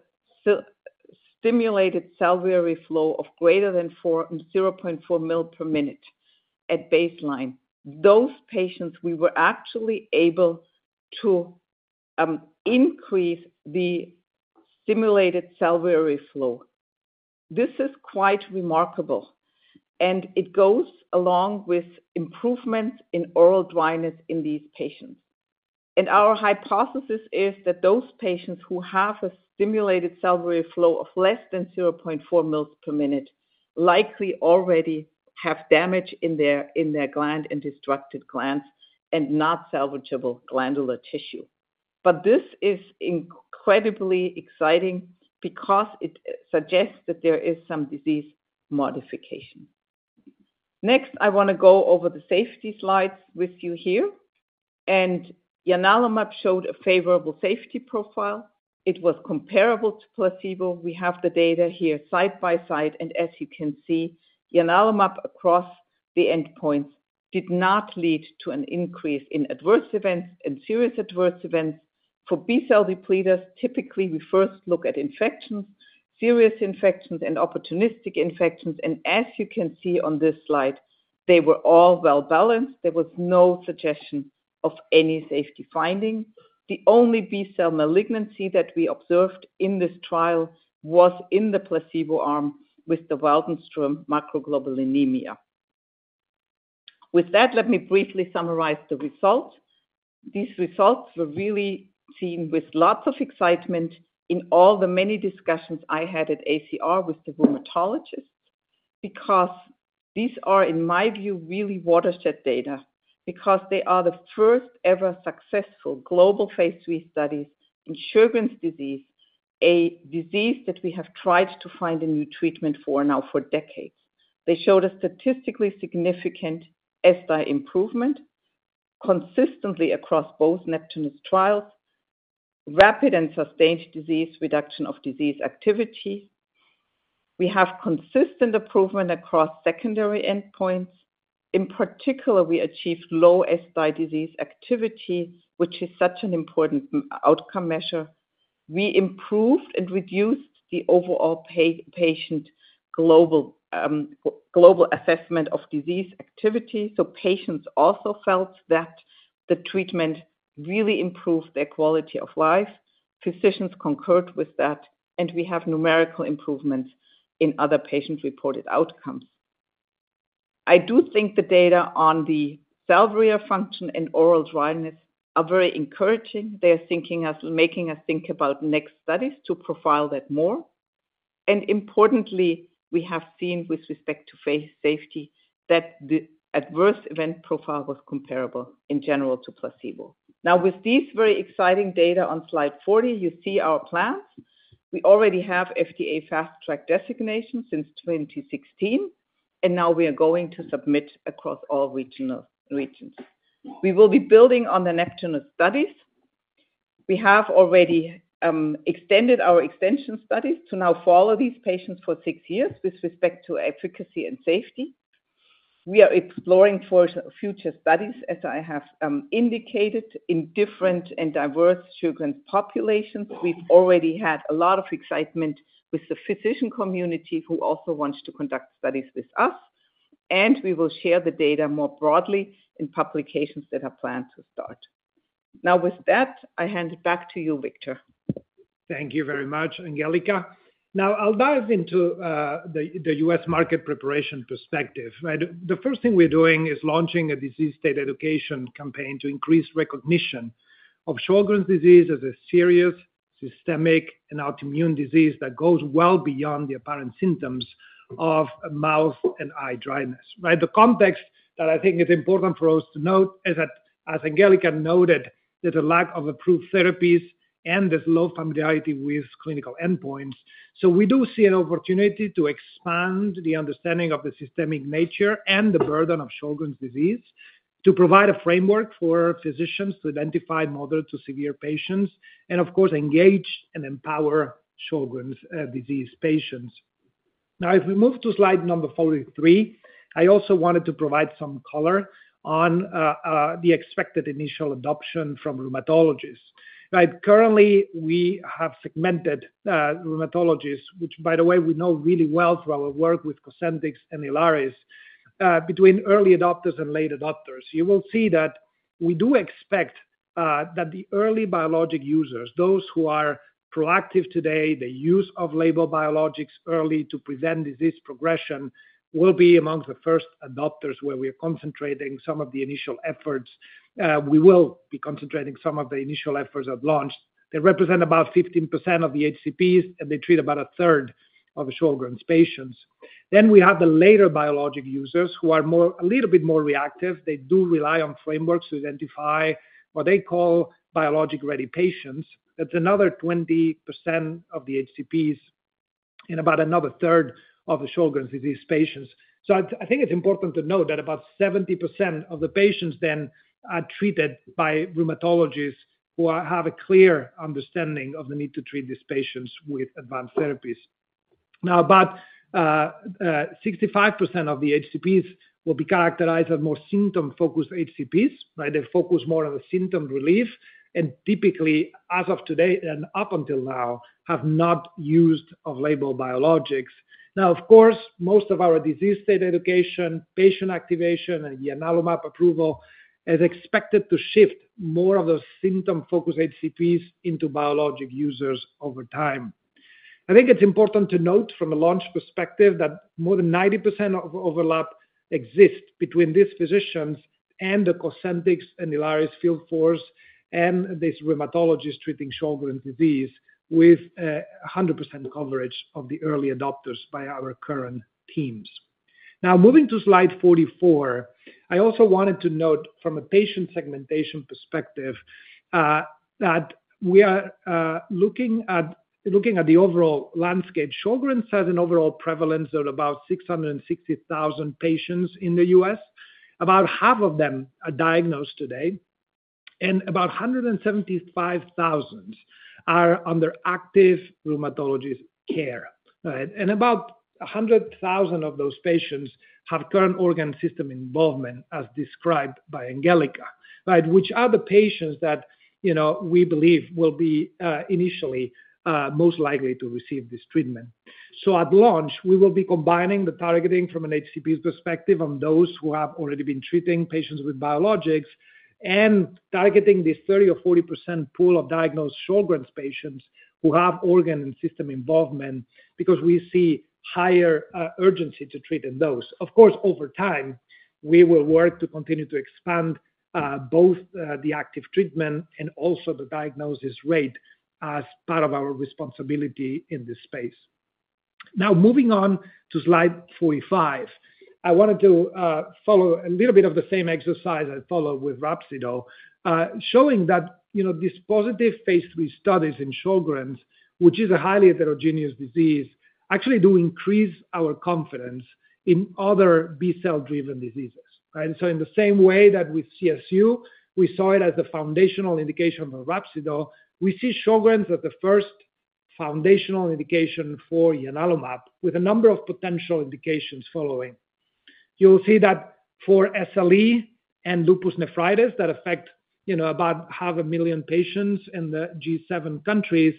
stimulated salivary flow of greater than zero point four mil per minute at baseline, those patients, we were actually able to um, increase the stimulated salivary flow. This is quite remarkable, and it goes along with improvements in oral dryness in these patients. And our hypothesis is that those patients who have a stimulated salivary flow of less than zero point four mils per minute likely already have damage in their, in their gland and destructed glands and not salvageable glandular tissue. But this is incredibly exciting because it suggests that there is some disease modification. Next, I want to go over the safety slides with you here. And ianalumab showed a favorable safety profile. It was comparable to placebo. We have the data here side by side, and as you can see, ianalumab across the endpoints did not lead to an increase in adverse events and serious adverse events. For B-cell depleters, typically we first look at infections, serious infections and opportunistic infections, and as you can see on this slide, they were all well balanced. There was no suggestion of any safety finding. The only B-cell malignancy that we observed in this trial was in the placebo arm with the Waldenström macroglobulinemia. With that, let me briefly summarize the results. These results were really seen with lots of excitement in all the many discussions I had at A C R with the rheumatologists, because these are, in my view, really watershed data, because they are the first ever successful global phase three studies in Sjögren's disease, a disease that we have tried to find a new treatment for now for decades. They showed a statistically significant S D I improvement consistently across both Neptunus trials, rapid and sustained disease reduction of disease activity. We have consistent improvement across secondary endpoints. In particular, we achieved low S D I disease activity, which is such an important outcome measure. We improved and reduced the overall pay, patient global, um, global assessment of disease activity. So patients also felt that the treatment really improved their quality of life. Physicians concurred with that, and we have numerical improvements in other patient-reported outcomes. I do think the data on the salivary function and oral dryness are very encouraging. They are thinking us, making us think about next studies to profile that more. And importantly, we have seen with respect to phase safety that the adverse event profile was comparable in general to placebo. Now, with these very exciting data on slide forty, you see our plans. We already have F D A Fast Track designation since twenty sixteen, and now we are going to submit across all regional regions. We will be building on the Neptunus studies. We have already um, extended our extension studies to now follow these patients for six years with respect to efficacy and safety. We are exploring for future studies, as I have um, indicated, in different and diverse Sjögren's populations. We've already had a lot of excitement with the physician community who also wants to conduct studies with us. And we will share the data more broadly in publications that are planned to start. Now, with that, I hand it back to you, Victor. Thank you very much, Angelika. Now, I'll dive into uh, the, the U S market preparation perspective. Right? The first thing we're doing is launching a disease state education campaign to increase recognition of Sjögren's disease as a serious, systemic, and autoimmune disease that goes well beyond the apparent symptoms of mouth and eye dryness. Right? The context that I think is important for us to note is that, as Angelika noted, there's a lack of approved therapies and there's low familiarity with clinical endpoints. So we do see an opportunity to expand the understanding of the systemic nature and the burden of Sjögren's disease, to provide a framework for physicians to identify moderate to severe patients, and of course, engage and empower Sjögren's uh, disease patients. Now, if we move to slide number forty-three, I also wanted to provide some color on uh, uh, the expected initial adoption from rheumatologists. Right. Currently, we have segmented uh, rheumatologists, which, by the way, we know really well through our work with Cosentyx and Ilaris, uh, between early adopters and late adopters. You will see that we do expect uh, that the early biologic users, those who are proactive today, the use of label biologics early to prevent disease progression, will be amongst the first adopters where we are concentrating some of the initial efforts. Uh, we will be concentrating some of the initial efforts at launch. They represent about fifteen percent of the H C Ps, and they treat about a third of the Sjögren's patients. Then we have the later biologic users who are more, a little bit more reactive. They do rely on frameworks to identify what they call biologic-ready patients. That's another twenty percent of the H C Ps and about another third of the Sjögren's disease patients. So I, I think it's important to note that about seventy percent of the patients then are treated by rheumatologists who are, have a clear understanding of the need to treat these patients with advanced therapies. Now, about uh, uh, sixty-five percent of the H C Ps will be characterized as more symptom-focused H C Ps, right? They focus more on the symptom relief, and typically, as of today and up until now, have not used off-label biologics. Now, of course, most of our disease state education, patient activation, and ianalumab approval is expected to shift more of those symptom-focused H C Ps into biologic users over time. I think it's important to note from a launch perspective that more than ninety percent of overlap exists between these physicians and the Cosentyx and Ilaris field force and these rheumatologists treating Sjögren's disease, with uh, one hundred percent coverage of the early adopters by our current teams. Now, moving to slide forty-four, I also wanted to note from a patient segmentation perspective uh, that we are uh, looking at looking at the overall landscape. Sjögren's has an overall prevalence of about six hundred sixty thousand patients in the U S. About half of them are diagnosed today, and about one hundred seventy-five thousand are under active rheumatologist care. Right? And about one hundred thousand of those patients have current organ system involvement, as described by Angelika, right? Which are the patients that, you know, we believe will be uh, initially uh, most likely to receive this treatment. So at launch, we will be combining the targeting from an H C P's perspective on those who have already been treating patients with biologics, and targeting this thirty or forty percent pool of diagnosed Sjögren's patients who have organ and system involvement, because we see higher uh, urgency to treat in those. Of course, over time, we will work to continue to expand uh, both uh, the active treatment and also the diagnosis rate as part of our responsibility in this space. Now, moving on to slide forty-five, I wanted to uh, follow a little bit of the same exercise I followed with Rhapsido, uh, showing that, you know, these positive phase three studies in Sjögren's, which is a highly heterogeneous disease, actually do increase our confidence in other B-cell-driven diseases. Right? So in the same way that with C S U, we saw it as the foundational indication for Rhapsido, we see Sjögren's as the first foundational indication for ianalumab, with a number of potential indications following. You'll see that for S L E and lupus nephritis that affect, you know, about half a million patients in the G seven countries,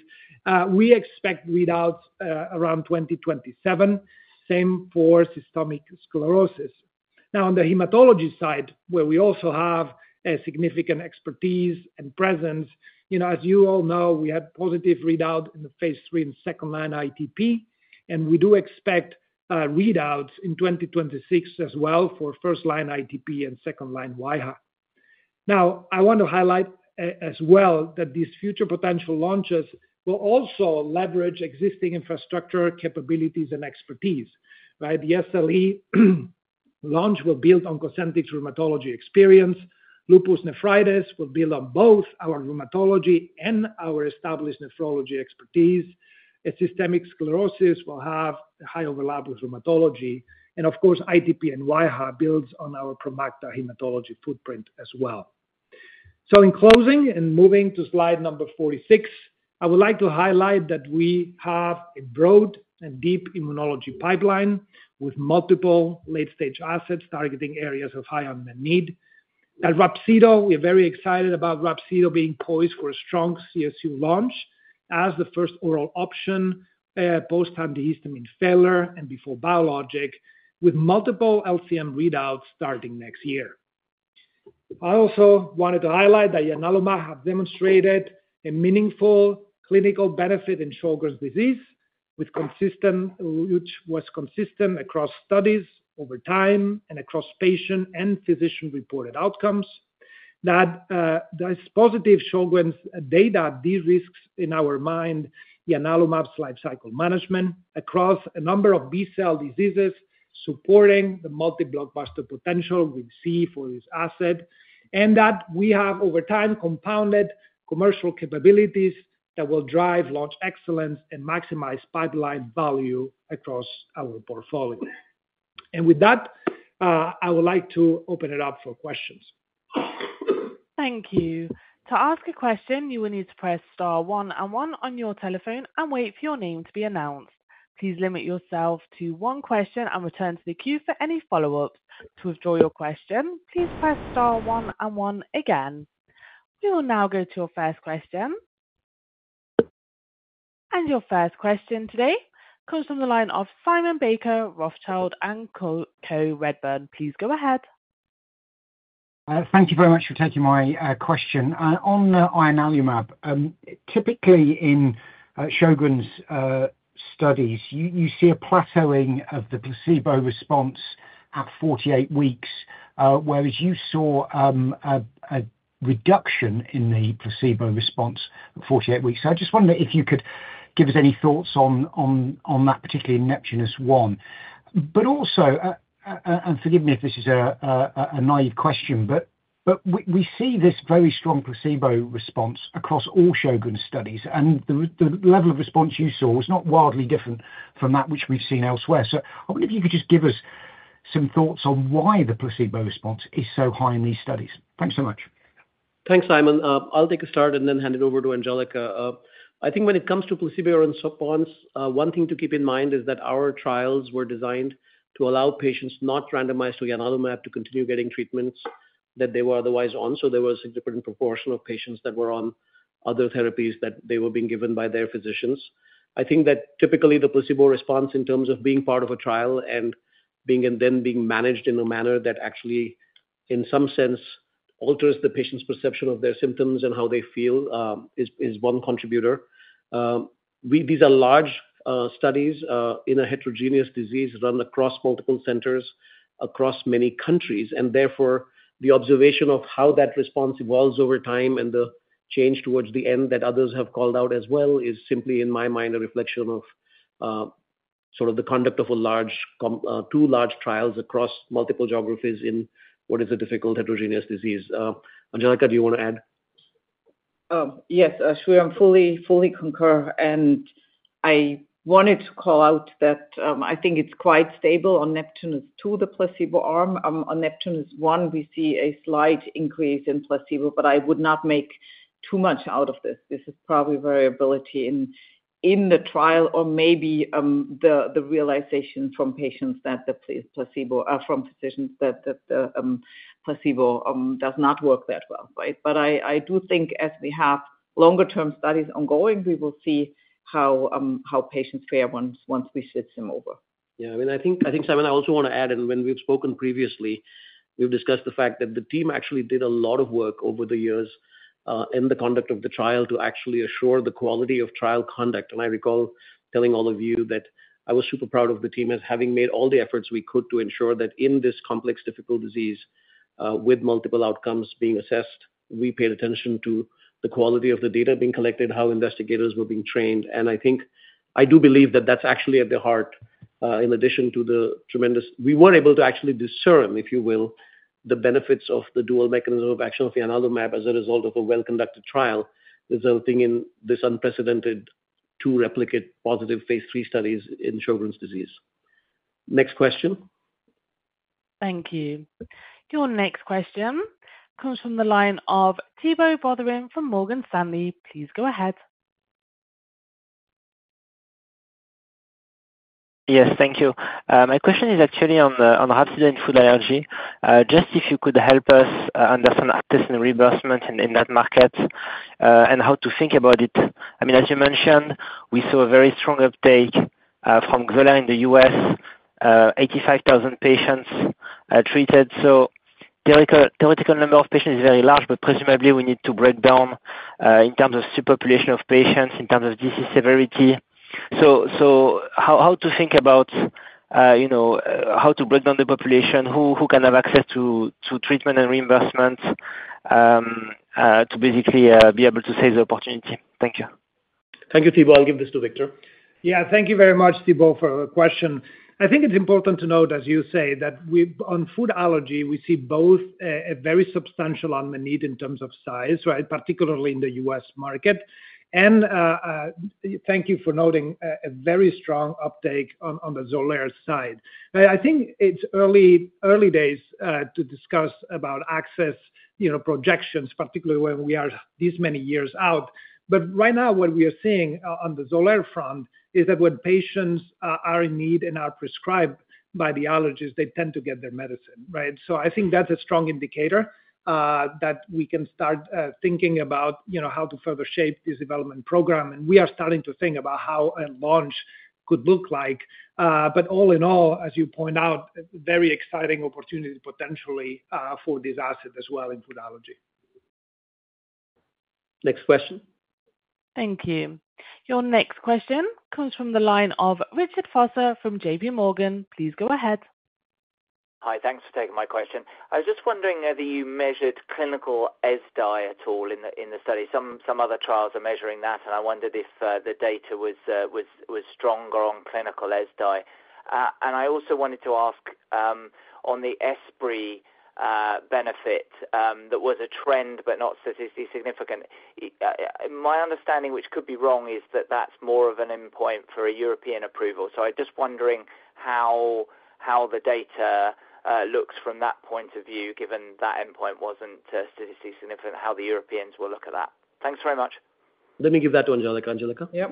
Uh, we expect readouts uh, around twenty twenty-seven, same for systemic sclerosis. Now, on the hematology side, where we also have a significant expertise and presence, you know, as you all know, we had positive readout in the phase three in second-line I T P, and we do expect uh, readouts in twenty twenty-six as well for first-line I T P and second-line wAIHA. Now, I want to highlight uh, as well that these future potential launches will also leverage existing infrastructure, capabilities, and expertise, right? The S L E launch will build on Cosentyx's rheumatology experience. Lupus nephritis will build on both our rheumatology and our established nephrology expertise. A systemic sclerosis will have a high overlap with rheumatology. And of course, I T P and wAIHA builds on our Promacta hematology footprint as well. So in closing and moving to slide number forty-six, I would like to highlight that we have a broad and deep immunology pipeline with multiple late-stage assets targeting areas of high unmet need. At Rapsido, we are very excited about Rapsido being poised for a strong C S U launch as the first oral option uh, post-antihistamine failure and before biologic, with multiple L C M readouts starting next year. I also wanted to highlight that ianalumab has demonstrated a meaningful clinical benefit in Sjögren's disease, with consistent, which was consistent across studies over time and across patient and physician-reported outcomes. That uh, this positive Sjögren's data de-risks in our mind ianalumab's life cycle management across a number of B-cell diseases, supporting the multi-blockbuster potential we see for this asset, and that we have over time compounded commercial capabilities that will drive launch excellence and maximize pipeline value across our portfolio. And with that, uh, I would like to open it up for questions. Thank you. To ask a question, you will need to press star one and one on your telephone and wait for your name to be announced. Please limit yourself to one question and return to the queue for any follow-ups. To withdraw your question, please press star one and one again. We will now go to your first question. And your first question today comes from the line of Simon Baker, Rothschild and Co. Redburn. Please go ahead. Uh, thank you very much for taking my uh, question. Uh, on uh, ianalumab, um, typically in uh, Sjögren's uh, studies, you, you see a plateauing of the placebo response at forty-eight weeks, uh, whereas you saw um, a, a reduction in the placebo response at forty-eight weeks. So I just wonder if you could give us any thoughts on on on that, particularly in Neptunus one. But also, uh, uh, and forgive me if this is a, a, a naive question, but but we, we see this very strong placebo response across all Sjögren's studies, and the, the level of response you saw was not wildly different from that which we've seen elsewhere. So I wonder if you could just give us some thoughts on why the placebo response is so high in these studies. Thanks so much. Thanks, Simon. Uh, I'll take a start and then hand it over to Angelica. Uh, I think when it comes to placebo response, uh, one thing to keep in mind is that our trials were designed to allow patients not randomized to ianalumab to continue getting treatments that they were otherwise on. So there was a significant proportion of patients that were on other therapies that they were being given by their physicians. I think that typically the placebo response in terms of being part of a trial and being and then being managed in a manner that actually, in some sense, alters the patient's perception of their symptoms and how they feel um, is, is one contributor. Um, we, these are large uh, studies uh, in a heterogeneous disease run across multiple centers, across many countries, and therefore the observation of how that response evolves over time and the change towards the end that others have called out as well is simply, in my mind, a reflection of uh, sort of the conduct of a large, uh, two large trials across multiple geographies in what is a difficult heterogeneous disease. Uh, Angelica, do you want to add? Um, yes, uh, Shreeram, fully, fully concur. And I wanted to call out that um, I think it's quite stable on Neptunus two, the placebo arm. Um, on Neptunus one, we see a slight increase in placebo, but I would not make too much out of this. This is probably variability in in the trial, or maybe um, the the realization from patients that the placebo, uh, from physicians that, that the um, placebo um, does not work that well, right? But I, I do think as we have longer term studies ongoing, we will see how um, how patients fare once once we switch them over. Yeah, I mean, I think, I think, Simon, I also want to add, and when we've spoken previously, we've discussed the fact that the team actually did a lot of work over the years uh, in the conduct of the trial to actually assure the quality of trial conduct. And I recall telling all of you that I was super proud of the team as having made all the efforts we could to ensure that in this complex, difficult disease, uh, with multiple outcomes being assessed, we paid attention to the quality of the data being collected, how investigators were being trained. And I think, I do believe that that's actually at the heart, uh, in addition to the tremendous, we were able to actually discern, if you will, the benefits of the dual mechanism of action of ianalumab as a result of a well-conducted trial, resulting in this unprecedented two replicate positive phase three studies in Sjogren's disease. Next question. Thank you. Your next question comes from the line of Thibault Boutherin from Morgan Stanley. Please go ahead. Yes, thank you. Uh, my question is actually on uh, on Rhapsido and food allergy. Uh, just if you could help us uh, understand access and reimbursement in, in that market uh, and how to think about it. I mean, as you mentioned, we saw a very strong uptake uh, from Xolair in the U S, uh, eighty-five thousand patients uh, treated. So theoretical theoretical number of patients is very large, but presumably we need to break down uh, in terms of subpopulation of patients, in terms of disease severity. So, so how, how to think about, uh, you know, uh, how to break down the population, who, who can have access to, to treatment and reimbursement, um, uh, to basically uh, be able to seize the opportunity. Thank you. Thank you, Thibault. I'll give this to Victor. Yeah, thank you very much, Thibault, for the question. I think it's important to note, as you say, that we on food allergy, we see both a, a very substantial unmet need in terms of size, right, particularly in the U S market. And uh, uh, thank you for noting a, a very strong uptake on, on the Xolair side. I think it's early early days uh, to discuss about access, you know, projections, particularly when we are these many years out. But right now, what we are seeing uh, on the Xolair front is that when patients uh, are in need and are prescribed by the allergist, they tend to get their medicine, right? So I think that's a strong indicator Uh, that we can start uh, thinking about, you know, how to further shape this development program. And we are starting to think about how a launch could look like. Uh, but all in all, as you point out, a very exciting opportunity potentially uh, for this asset as well in food allergy. Next question. Thank you. Your next question comes from the line of Richard Vosser from J P Morgan. Please go ahead. Hi, thanks for taking my question. I was just wondering whether you measured clinical E S D I at all in the in the study. Some some other trials are measuring that, and I wondered if uh, the data was uh, was was stronger on clinical E S D I. Uh, and I also wanted to ask um, on the ESPRI uh, benefit um, that was a trend but not statistically significant. Uh, my understanding, which could be wrong, is that that's more of an endpoint for a European approval. So I'm just wondering how how the data Uh, looks from that point of view, given that endpoint wasn't uh, statistically significant, how the Europeans will look at that. Thanks very much. Let me give that to Angelica. Angelica? Yep.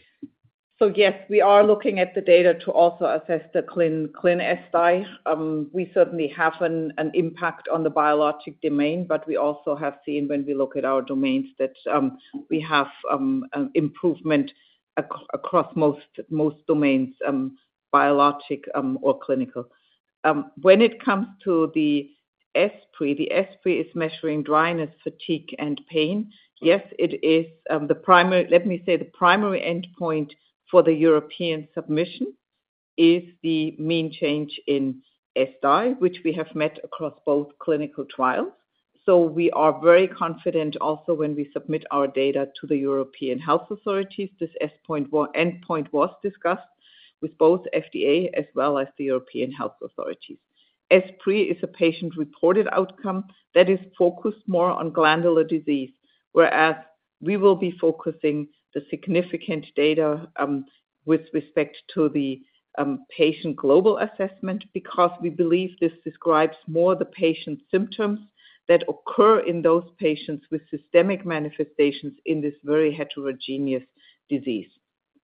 So yes, we are looking at the data to also assess the clin, clin E S D I. Um, we certainly have an, an impact on the biologic domain, but we also have seen when we look at our domains that um, we have um, an improvement ac- across most, most domains, um, biologic um, or clinical. Um, when it comes to the ESPRI, the ESPRI is measuring dryness, fatigue, and pain. Yes, it is um, the primary, let me say the primary endpoint for the European submission is the mean change in E S D I, which we have met across both clinical trials. So we are very confident also when we submit our data to the European health authorities. This endpoint was discussed with both F D A as well as the European health authorities. ESPRI is a patient-reported outcome that is focused more on glandular disease, whereas we will be focusing the significant data um, with respect to the um, patient global assessment, because we believe this describes more the patient symptoms that occur in those patients with systemic manifestations in this very heterogeneous disease.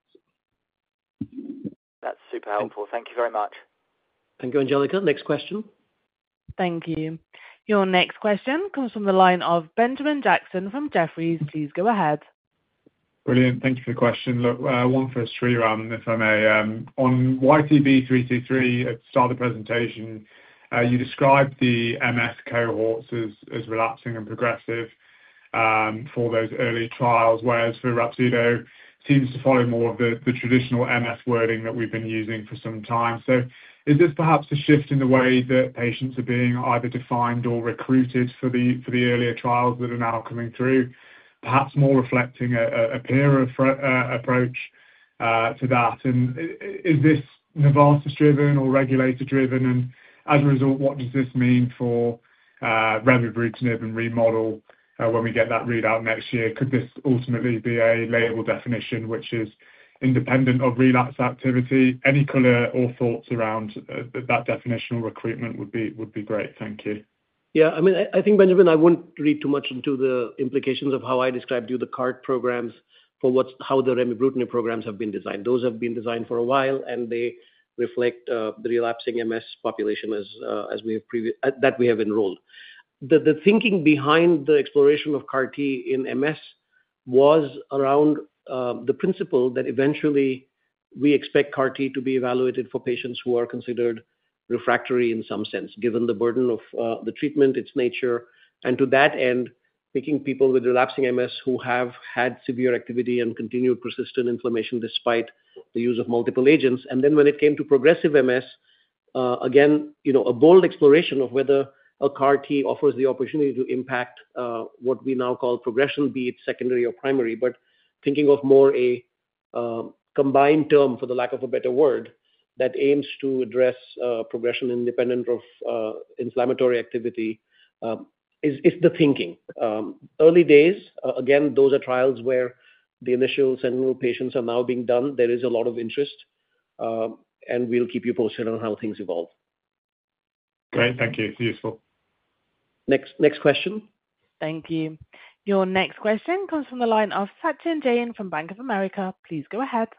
That's super helpful. Thank you very much. Thank you, Angelica. Next question. Thank you. Your next question comes from the line of Benjamin Jackson from Jefferies. Please go ahead. Brilliant. Thank you for the question. Look, one for Shreeram, if I may. On Y T B three two three, at the start of the presentation, you described the M S cohorts as relapsing and progressive for those early trials, whereas for Rhapsido, seems to follow more of the traditional M S wording that we've been using for some time. So is this perhaps a shift in the way that patients are being either defined or recruited for the earlier trials that are now coming through, perhaps more reflecting a peer approach to that? And is this Novartis-driven or regulator-driven? And as a result, what does this mean for remibrutinib and REMODEL when we get that readout next year? Could this ultimately be a label definition which is independent of relapse activity? Any color or thoughts around that definitional recruitment would be great. Thank you. Yeah, I mean, I think, Benjamin, I wouldn't read too much into the implications of how I described you the C A R T programs for what's how the remibrutinib programs have been designed. Those have been designed for a while, and they reflect uh, the relapsing M S population as uh, as we have previous uh, that we have enrolled. The the thinking behind the exploration of C A R T in M S was around uh, the principle that eventually we expect C A R T to be evaluated for patients who are considered refractory in some sense, given the burden of uh, the treatment, its nature, and to that end, picking people with relapsing M S who have had severe activity and continued persistent inflammation despite the use of multiple agents. And then when it came to progressive M S, uh, again, you know, a bold exploration of whether a C A R T offers the opportunity to impact uh, what we now call progression, be it secondary or primary, but thinking of more a uh, combined term, for the lack of a better word, that aims to address uh, progression independent of uh, inflammatory activity uh, is, is the thinking. Um, early days, uh, again, those are trials where the initial sentinel patients are now being done. There is a lot of interest, uh, and we'll keep you posted on how things evolve. Great, thank you. It's useful. Next, next question. Thank you. Your next question comes from the line of Sachin Jain from Bank of America. Please go ahead.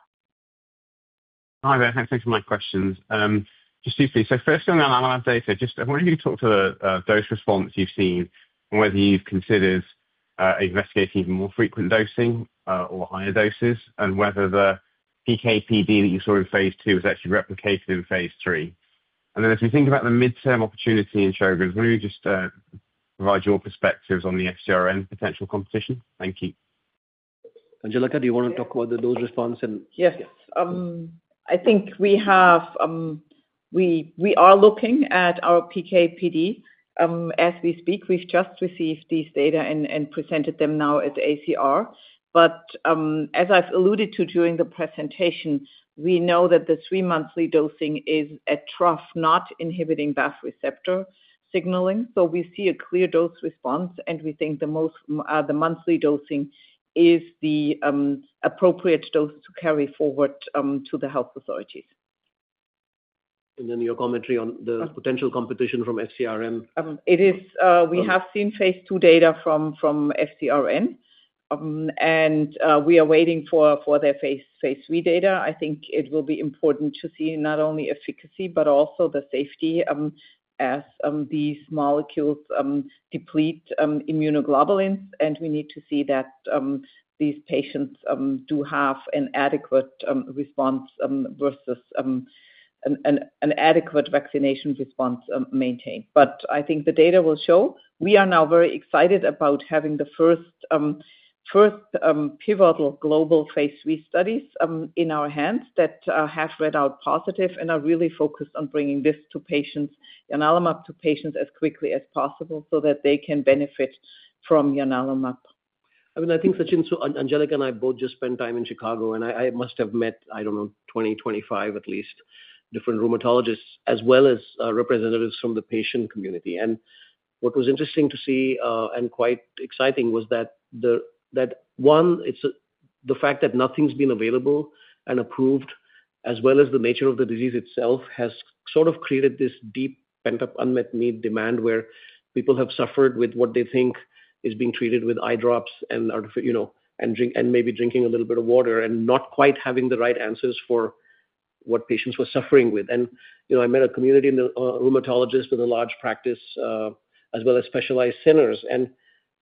Hi there. Thanks for my questions. Um, just briefly, so first on the ianalumab data, just I wonder if you could talk to the uh, dose response you've seen and whether you've considered uh, investigating even more frequent dosing uh, or higher doses, and whether the P K P D that you saw in phase two was actually replicated in phase three. And then as we think about the midterm opportunity in Sjögren's, will you just uh, provide your perspectives on the F cR N potential competition? Thank you. Angelica, do you want to talk about the dose response? And yes. yes. Um, I think we have um, we we are looking at our P K P D um, as we speak. We've just received these data and, and presented them now at A C R. But um, as I've alluded to during the presentation, we know that the three monthly dosing is at trough not inhibiting B A F receptor signaling. So we see a clear dose response, and we think the most uh, the monthly dosing is the um, appropriate dose to carry forward um, to the health authorities. And then your commentary on the potential competition from F cR N. Um, it is, uh, we um, have seen phase two data from, from F cR N, um, and uh, we are waiting for, for their phase, phase three data. I think it will be important to see not only efficacy, but also the safety, um, as um, these molecules um, deplete um, immunoglobulins, and we need to see that um, these patients um, do have an adequate um, response um, versus um, an, an, an adequate vaccination response um, maintained. But I think the data will show. We are now very excited about having the first um, first um, pivotal global phase three studies um, in our hands that uh, have read out positive and are really focused on bringing this to patients, ianalumab to patients as quickly as possible so that they can benefit from ianalumab. I mean, I think, Sachin, so Angelica and I both just spent time in Chicago, and I, I must have met, I don't know, twenty, twenty-five at least, different rheumatologists, as well as uh, representatives from the patient community. And what was interesting to see uh, and quite exciting was that the that one, it's a, the fact that nothing's been available and approved, as well as the nature of the disease itself, has sort of created this deep pent-up unmet need demand where people have suffered with what they think is being treated with eye drops and, you know, and drink and maybe drinking a little bit of water and not quite having the right answers for what patients were suffering with. And, you know, I met a community in the, uh, rheumatologist with a large practice, uh, as well as specialized centers. And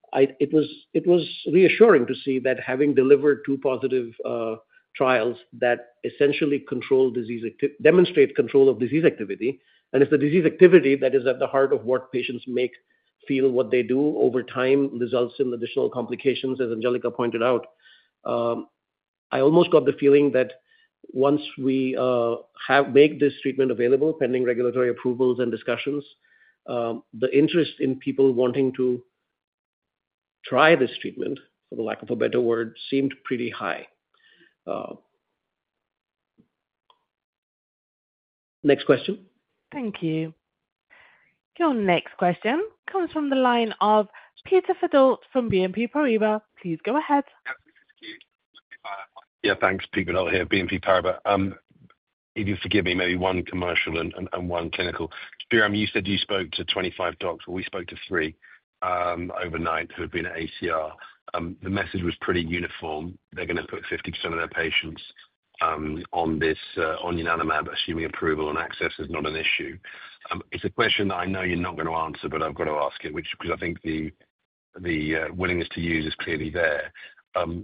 I, it was it was reassuring to see that having delivered two positive uh, trials that essentially control disease acti- demonstrate control of disease activity, and it's the disease activity that is at the heart of what patients make feel what they do over time results in additional complications, as Angelica pointed out. Um, I almost got the feeling that once we uh, have make this treatment available, pending regulatory approvals and discussions, um, the interest in people wanting to try this treatment, for the lack of a better word, seemed pretty high. Uh, next question. Thank you. Your next question comes from the line of Peter Verdult from B N P Paribas. Please go ahead. Yeah, thanks. Peter Verdult here, B N P Paribas. Um, if you forgive me, maybe one commercial and, and, and one clinical. Shreeram, you said you spoke to twenty-five docs. Well, we spoke to three um, overnight who had been at A C R. Um, the message was pretty uniform. They're going to put fifty percent of their patients um, on this, uh, on ianalumab, assuming approval and access is not an issue. Um, it's a question that I know you're not going to answer, but I've got to ask it, which because I think the the uh, willingness to use is clearly there. Um,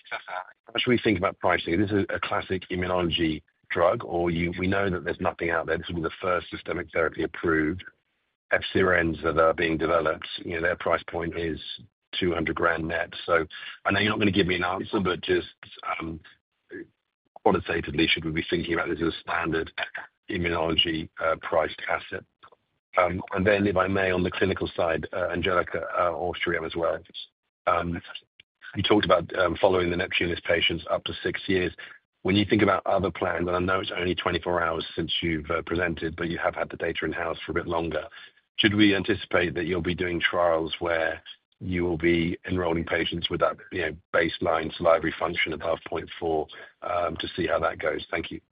how should we think about pricing? Is this a, a classic immunology drug, or you, we know that there's nothing out there? This will be the first systemic therapy approved. F C R Ns that are being developed, you know, their price point is two hundred grand net. So I know you're not going to give me an answer, but just um, qualitatively, should we be thinking about this as a standard immunology uh, priced asset? Um, and then, if I may, on the clinical side, uh, Angelica uh, or Shreeram as well, um, you talked about um, following the Neptunus patients up to six years. When you think about other plans, and I know it's only twenty-four hours since you've uh, presented, but you have had the data in-house for a bit longer, should we anticipate that you'll be doing trials where you will be enrolling patients with that, you know, baseline salivary function above zero point four um, to see how that goes? Thank you.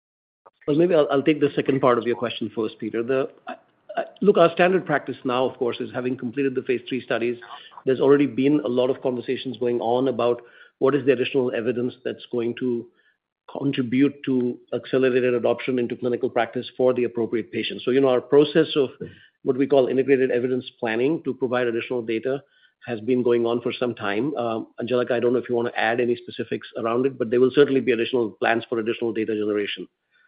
Well, maybe I'll, I'll take the second part of your question first, Peter. The I, I, look, our standard practice now, of course, is having completed the phase three studies. There's already been a lot of conversations going on about what is the additional evidence that's going to contribute to accelerated adoption into clinical practice for the appropriate patients. So, you know, our process of what we call integrated evidence planning to provide additional data has been going on for some time. Um, Angelica, I don't know if you want to add any specifics around it, but there will certainly be additional plans for additional data generation.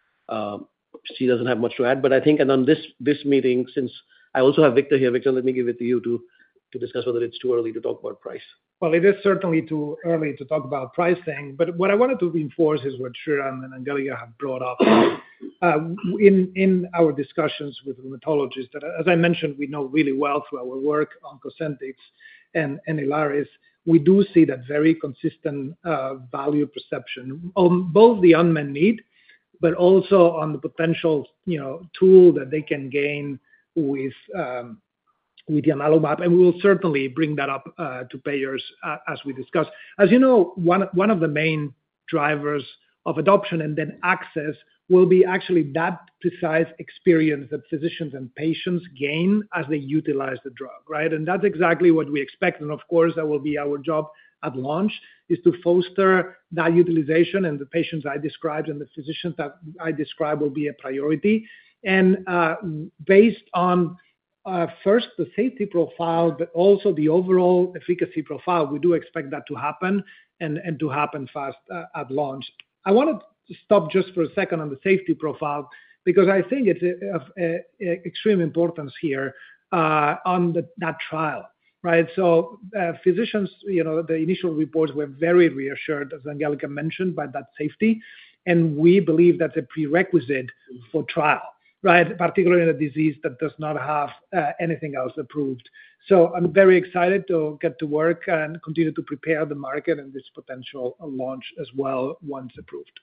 Um, she doesn't have much to add, but I think, and on this this meeting, since I also have Victor here, Victor, let me give it to you to to discuss whether it's too early to talk about price. Well, it is certainly too early to talk about pricing, but what I wanted to reinforce is what Shreeram and Angelica have brought up uh, in, in our discussions with rheumatologists. That, as I mentioned, we know really well through our work on Cosentyx and, and Ilaris, we do see that very consistent uh, value perception on both the unmet need, but also on the potential, you know, tool that they can gain with um, with ianalumab, and we will certainly bring that up uh, to payers uh, as we discuss. As you know, one one of the main drivers of adoption and then access will be actually that precise experience that physicians and patients gain as they utilize the drug, right? And that's exactly what we expect. And of course, that will be our job at launch, is to foster that utilization, and the patients I described and the physicians that I described will be a priority. And uh, based on Uh, first, the safety profile, but also the overall efficacy profile. We do expect that to happen and, and to happen fast uh, at launch. I wanted to stop just for a second on the safety profile, because I think it's of extreme importance here uh, on the, that trial, right? So uh, physicians, you know, the initial reports were very reassured, as Angelica mentioned, by that safety. And we believe that's a prerequisite for trial, right? Particularly in a disease that does not have uh, anything else approved. So I'm very excited to get to work and continue to prepare the market and this potential launch as well once approved.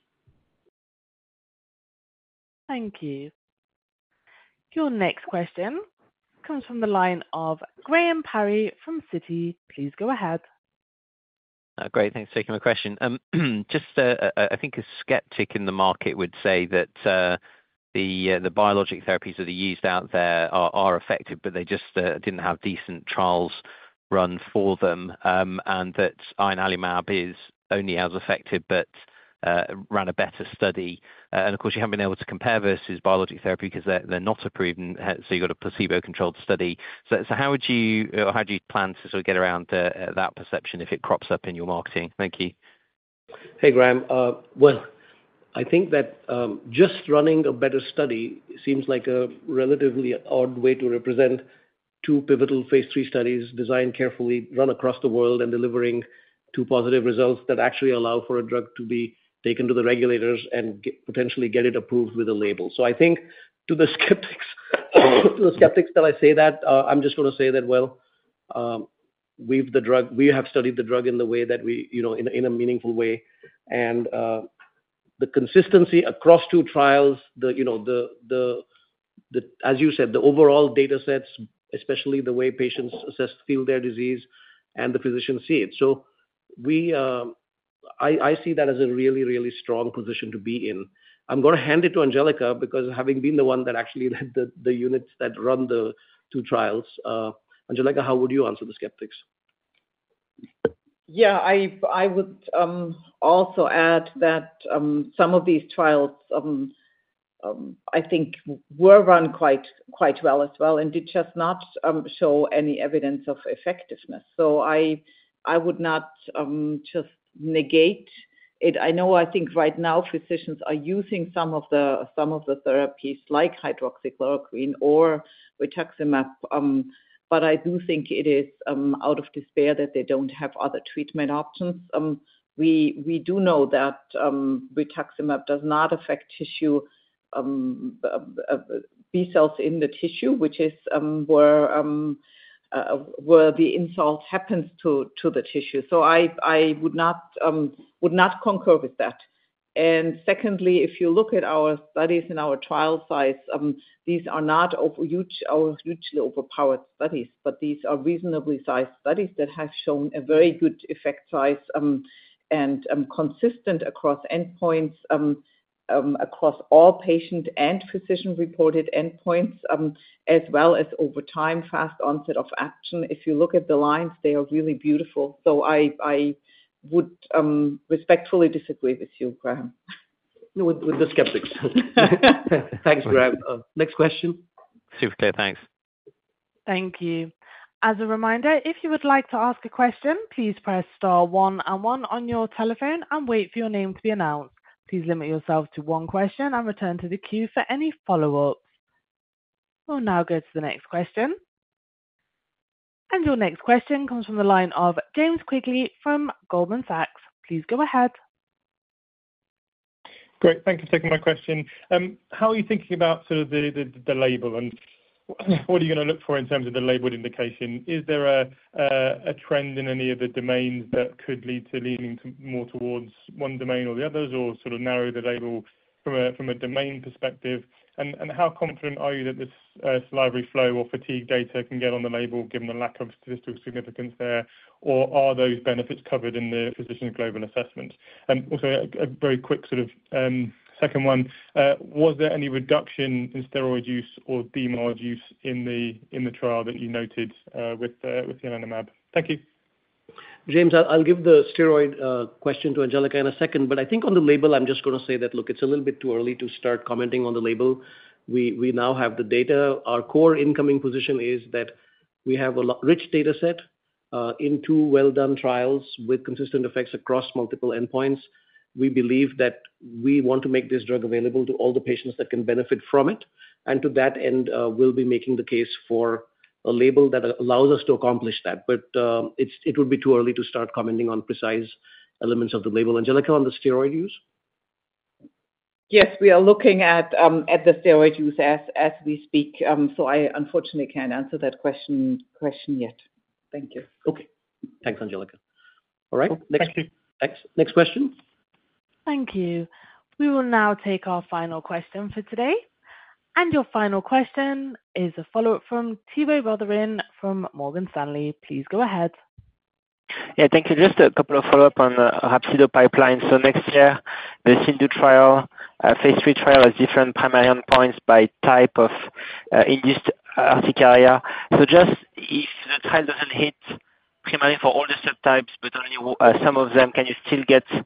Thank you. Your next question comes from the line of Graham Parry from Citi. Please go ahead. Uh, great, thanks for taking my question. Um, just, uh, I think a skeptic in the market would say that uh, the uh, the biologic therapies that are used out there are, are effective, but they just uh, didn't have decent trials run for them, um, and that ianalumab is only as effective, but uh, ran a better study. Uh, and of course, you haven't been able to compare versus biologic therapy because they're, they're not approved, and so you've got a placebo-controlled study. So, so how would you, or how do you plan to sort of get around uh, that perception if it crops up in your marketing? Thank you. Hey, Graham. Uh, well, I think that um, just running a better study seems like a relatively odd way to represent two pivotal phase three studies designed carefully, run across the world, and delivering two positive results that actually allow for a drug to be taken to the regulators and get, potentially get it approved with a label. So I think to the skeptics, to the skeptics that I say that, uh, I'm just going to say that, well, um, we've the drug, we have studied the drug in the way that we, you know, in, in a meaningful way. And uh, the consistency across two trials, the, you know, the, the, the, as you said, the overall data sets, especially the way patients assess, feel their disease, and the physicians see it. So we, uh, I, I see that as a really, really strong position to be in. I'm going to hand it to Angelica because having been the one that actually led the, the units that run the two trials, uh, Angelica, how would you answer the skeptics? Yeah, I I would um, also add that um, some of these trials, um, um, I think, were run quite quite well as well, and did just not um, show any evidence of effectiveness. So I I would not um, just negate it. I know I think right now physicians are using some of the some of the therapies like hydroxychloroquine or rituximab. Um, But I do think it is um, out of despair that they don't have other treatment options. Um, we we do know that um, rituximab does not affect tissue um, uh, B cells in the tissue, which is um, where um, uh, where the insult happens to, to the tissue. So I I would not um, would not concur with that. And secondly, if you look at our studies and our trial size, um, these are not over huge or hugely overpowered studies, but these are reasonably sized studies that have shown a very good effect size um, and um, consistent across endpoints, um, um, across all patient and physician-reported endpoints, um, as well as over time, fast onset of action. If you look at the lines, they are really beautiful. So I, I would um, respectfully disagree with you, Graham. With, with the skeptics. Thanks, Graham. Uh, next question. Super clear, thanks. Thank you. As a reminder, if you would like to ask a question, please press star one and one on your telephone and wait for your name to be announced. Please limit yourself to one question and return to the queue for any follow-ups. We'll now go to the next question. And your next question comes from the line of James Quigley from Goldman Sachs. Please go ahead. Great. Thank you for taking my question. Um, how are you thinking about sort of the, the, the label, and what are you going to look for in terms of the labeled indication? Is there a, a, a trend in any of the domains that could lead to leaning to more towards one domain or the others, or sort of narrow the label from a from a domain perspective? And, and how confident are you that this uh, salivary flow or fatigue data can get on the label given the lack of statistical significance there, or are those benefits covered in the physician's global assessment? And also a, a very quick sort of um, second one, uh, was there any reduction in steroid use or D M A R D use in the in the trial that you noted uh, with uh, with ianalumab? Thank you. James, I'll, I'll give the steroid uh, question to Angelica in a second, but I think on the label, I'm just going to say that, look, it's a little bit too early to start commenting on the label. We we now have the data. Our core incoming position is that we have a rich data set uh, in two well-done trials with consistent effects across multiple endpoints. We believe that we want to make this drug available to all the patients that can benefit from it. And to that end, uh, we'll be making the case for a label that allows us to accomplish that. But uh, it's it would be too early to start commenting on precise elements of the label. Angelica, on the steroid use? Yes, we are looking at um, at the steroid use as as we speak. Um, so I unfortunately can't answer that question question yet. Thank you. Okay. Thanks, Angelica. All right. Next, Thank you. Next, next question. Thank you. We will now take our final question for today. And your final question is a follow-up from Thibault Boutherin from Morgan Stanley. Please go ahead. Yeah, thank you. Just a couple of follow-up on the Rhapsido pipeline. So next year, the CIndU trial, uh, phase three trial has different primary endpoints by type of uh, induced urticaria. So just if the trial doesn't hit primarily for all the subtypes, but only uh, some of them, can you still get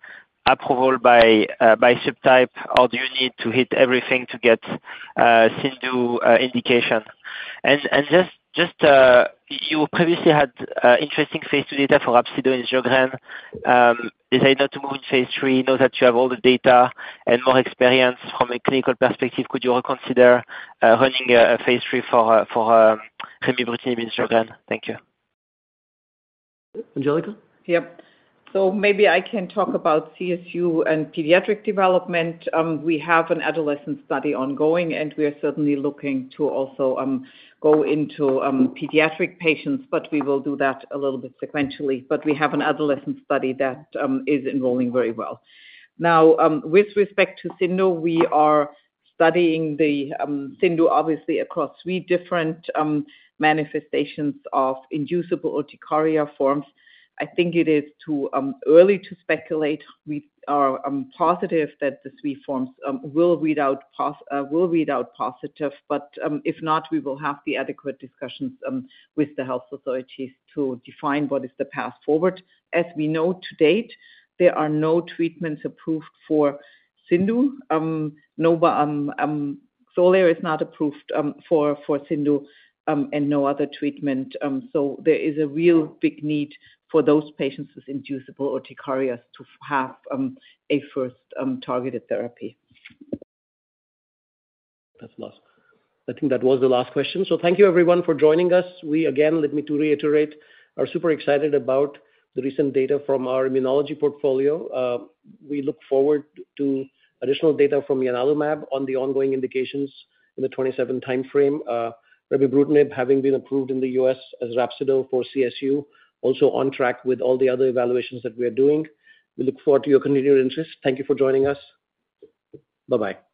approval by by subtype, or do you need to hit everything to get CIndU indication? And just just you previously had interesting phase two data for Rhapsido in Sjögren. Decided not to move in phase three. Know that you have all the data and more experience from a clinical perspective. Could you reconsider running a phase three for for remibrutinib in Sjögren? Thank you. Angelika? Yep. So maybe I can talk about C S U and pediatric development. Um, we have an adolescent study ongoing, and we are certainly looking to also um, go into um, pediatric patients, but we will do that a little bit sequentially. But we have an adolescent study that um, is enrolling very well. Now, um, with respect to CIndU, we are studying the um, CIndU obviously across three different um, manifestations of inducible urticaria forms. I think it is too um, early to speculate. We are um, positive that the three forms um, will read out pos- uh, will read out positive, but um, if not, we will have the adequate discussions um, with the health authorities to define what is the path forward. As we know to date, there are no treatments approved for CIndU. Um, Nova um, um, Xolair is not approved um, for for CIndU, um, and no other treatment. Um, so there is a real big need for those patients with inducible urticarias to have um, a first um, targeted therapy. That's last. I think that was the last question. So thank you everyone for joining us. We again, let me to reiterate, are super excited about the recent data from our immunology portfolio. Uh, we look forward to additional data from ianalumab on the ongoing indications in the twenty-seven timeframe. Uh, remibrutinib having been approved in the U S as Rhapsido for C S U, also on track with all the other evaluations that we are doing. We look forward to your continued interest. Thank you for joining us. Bye-bye.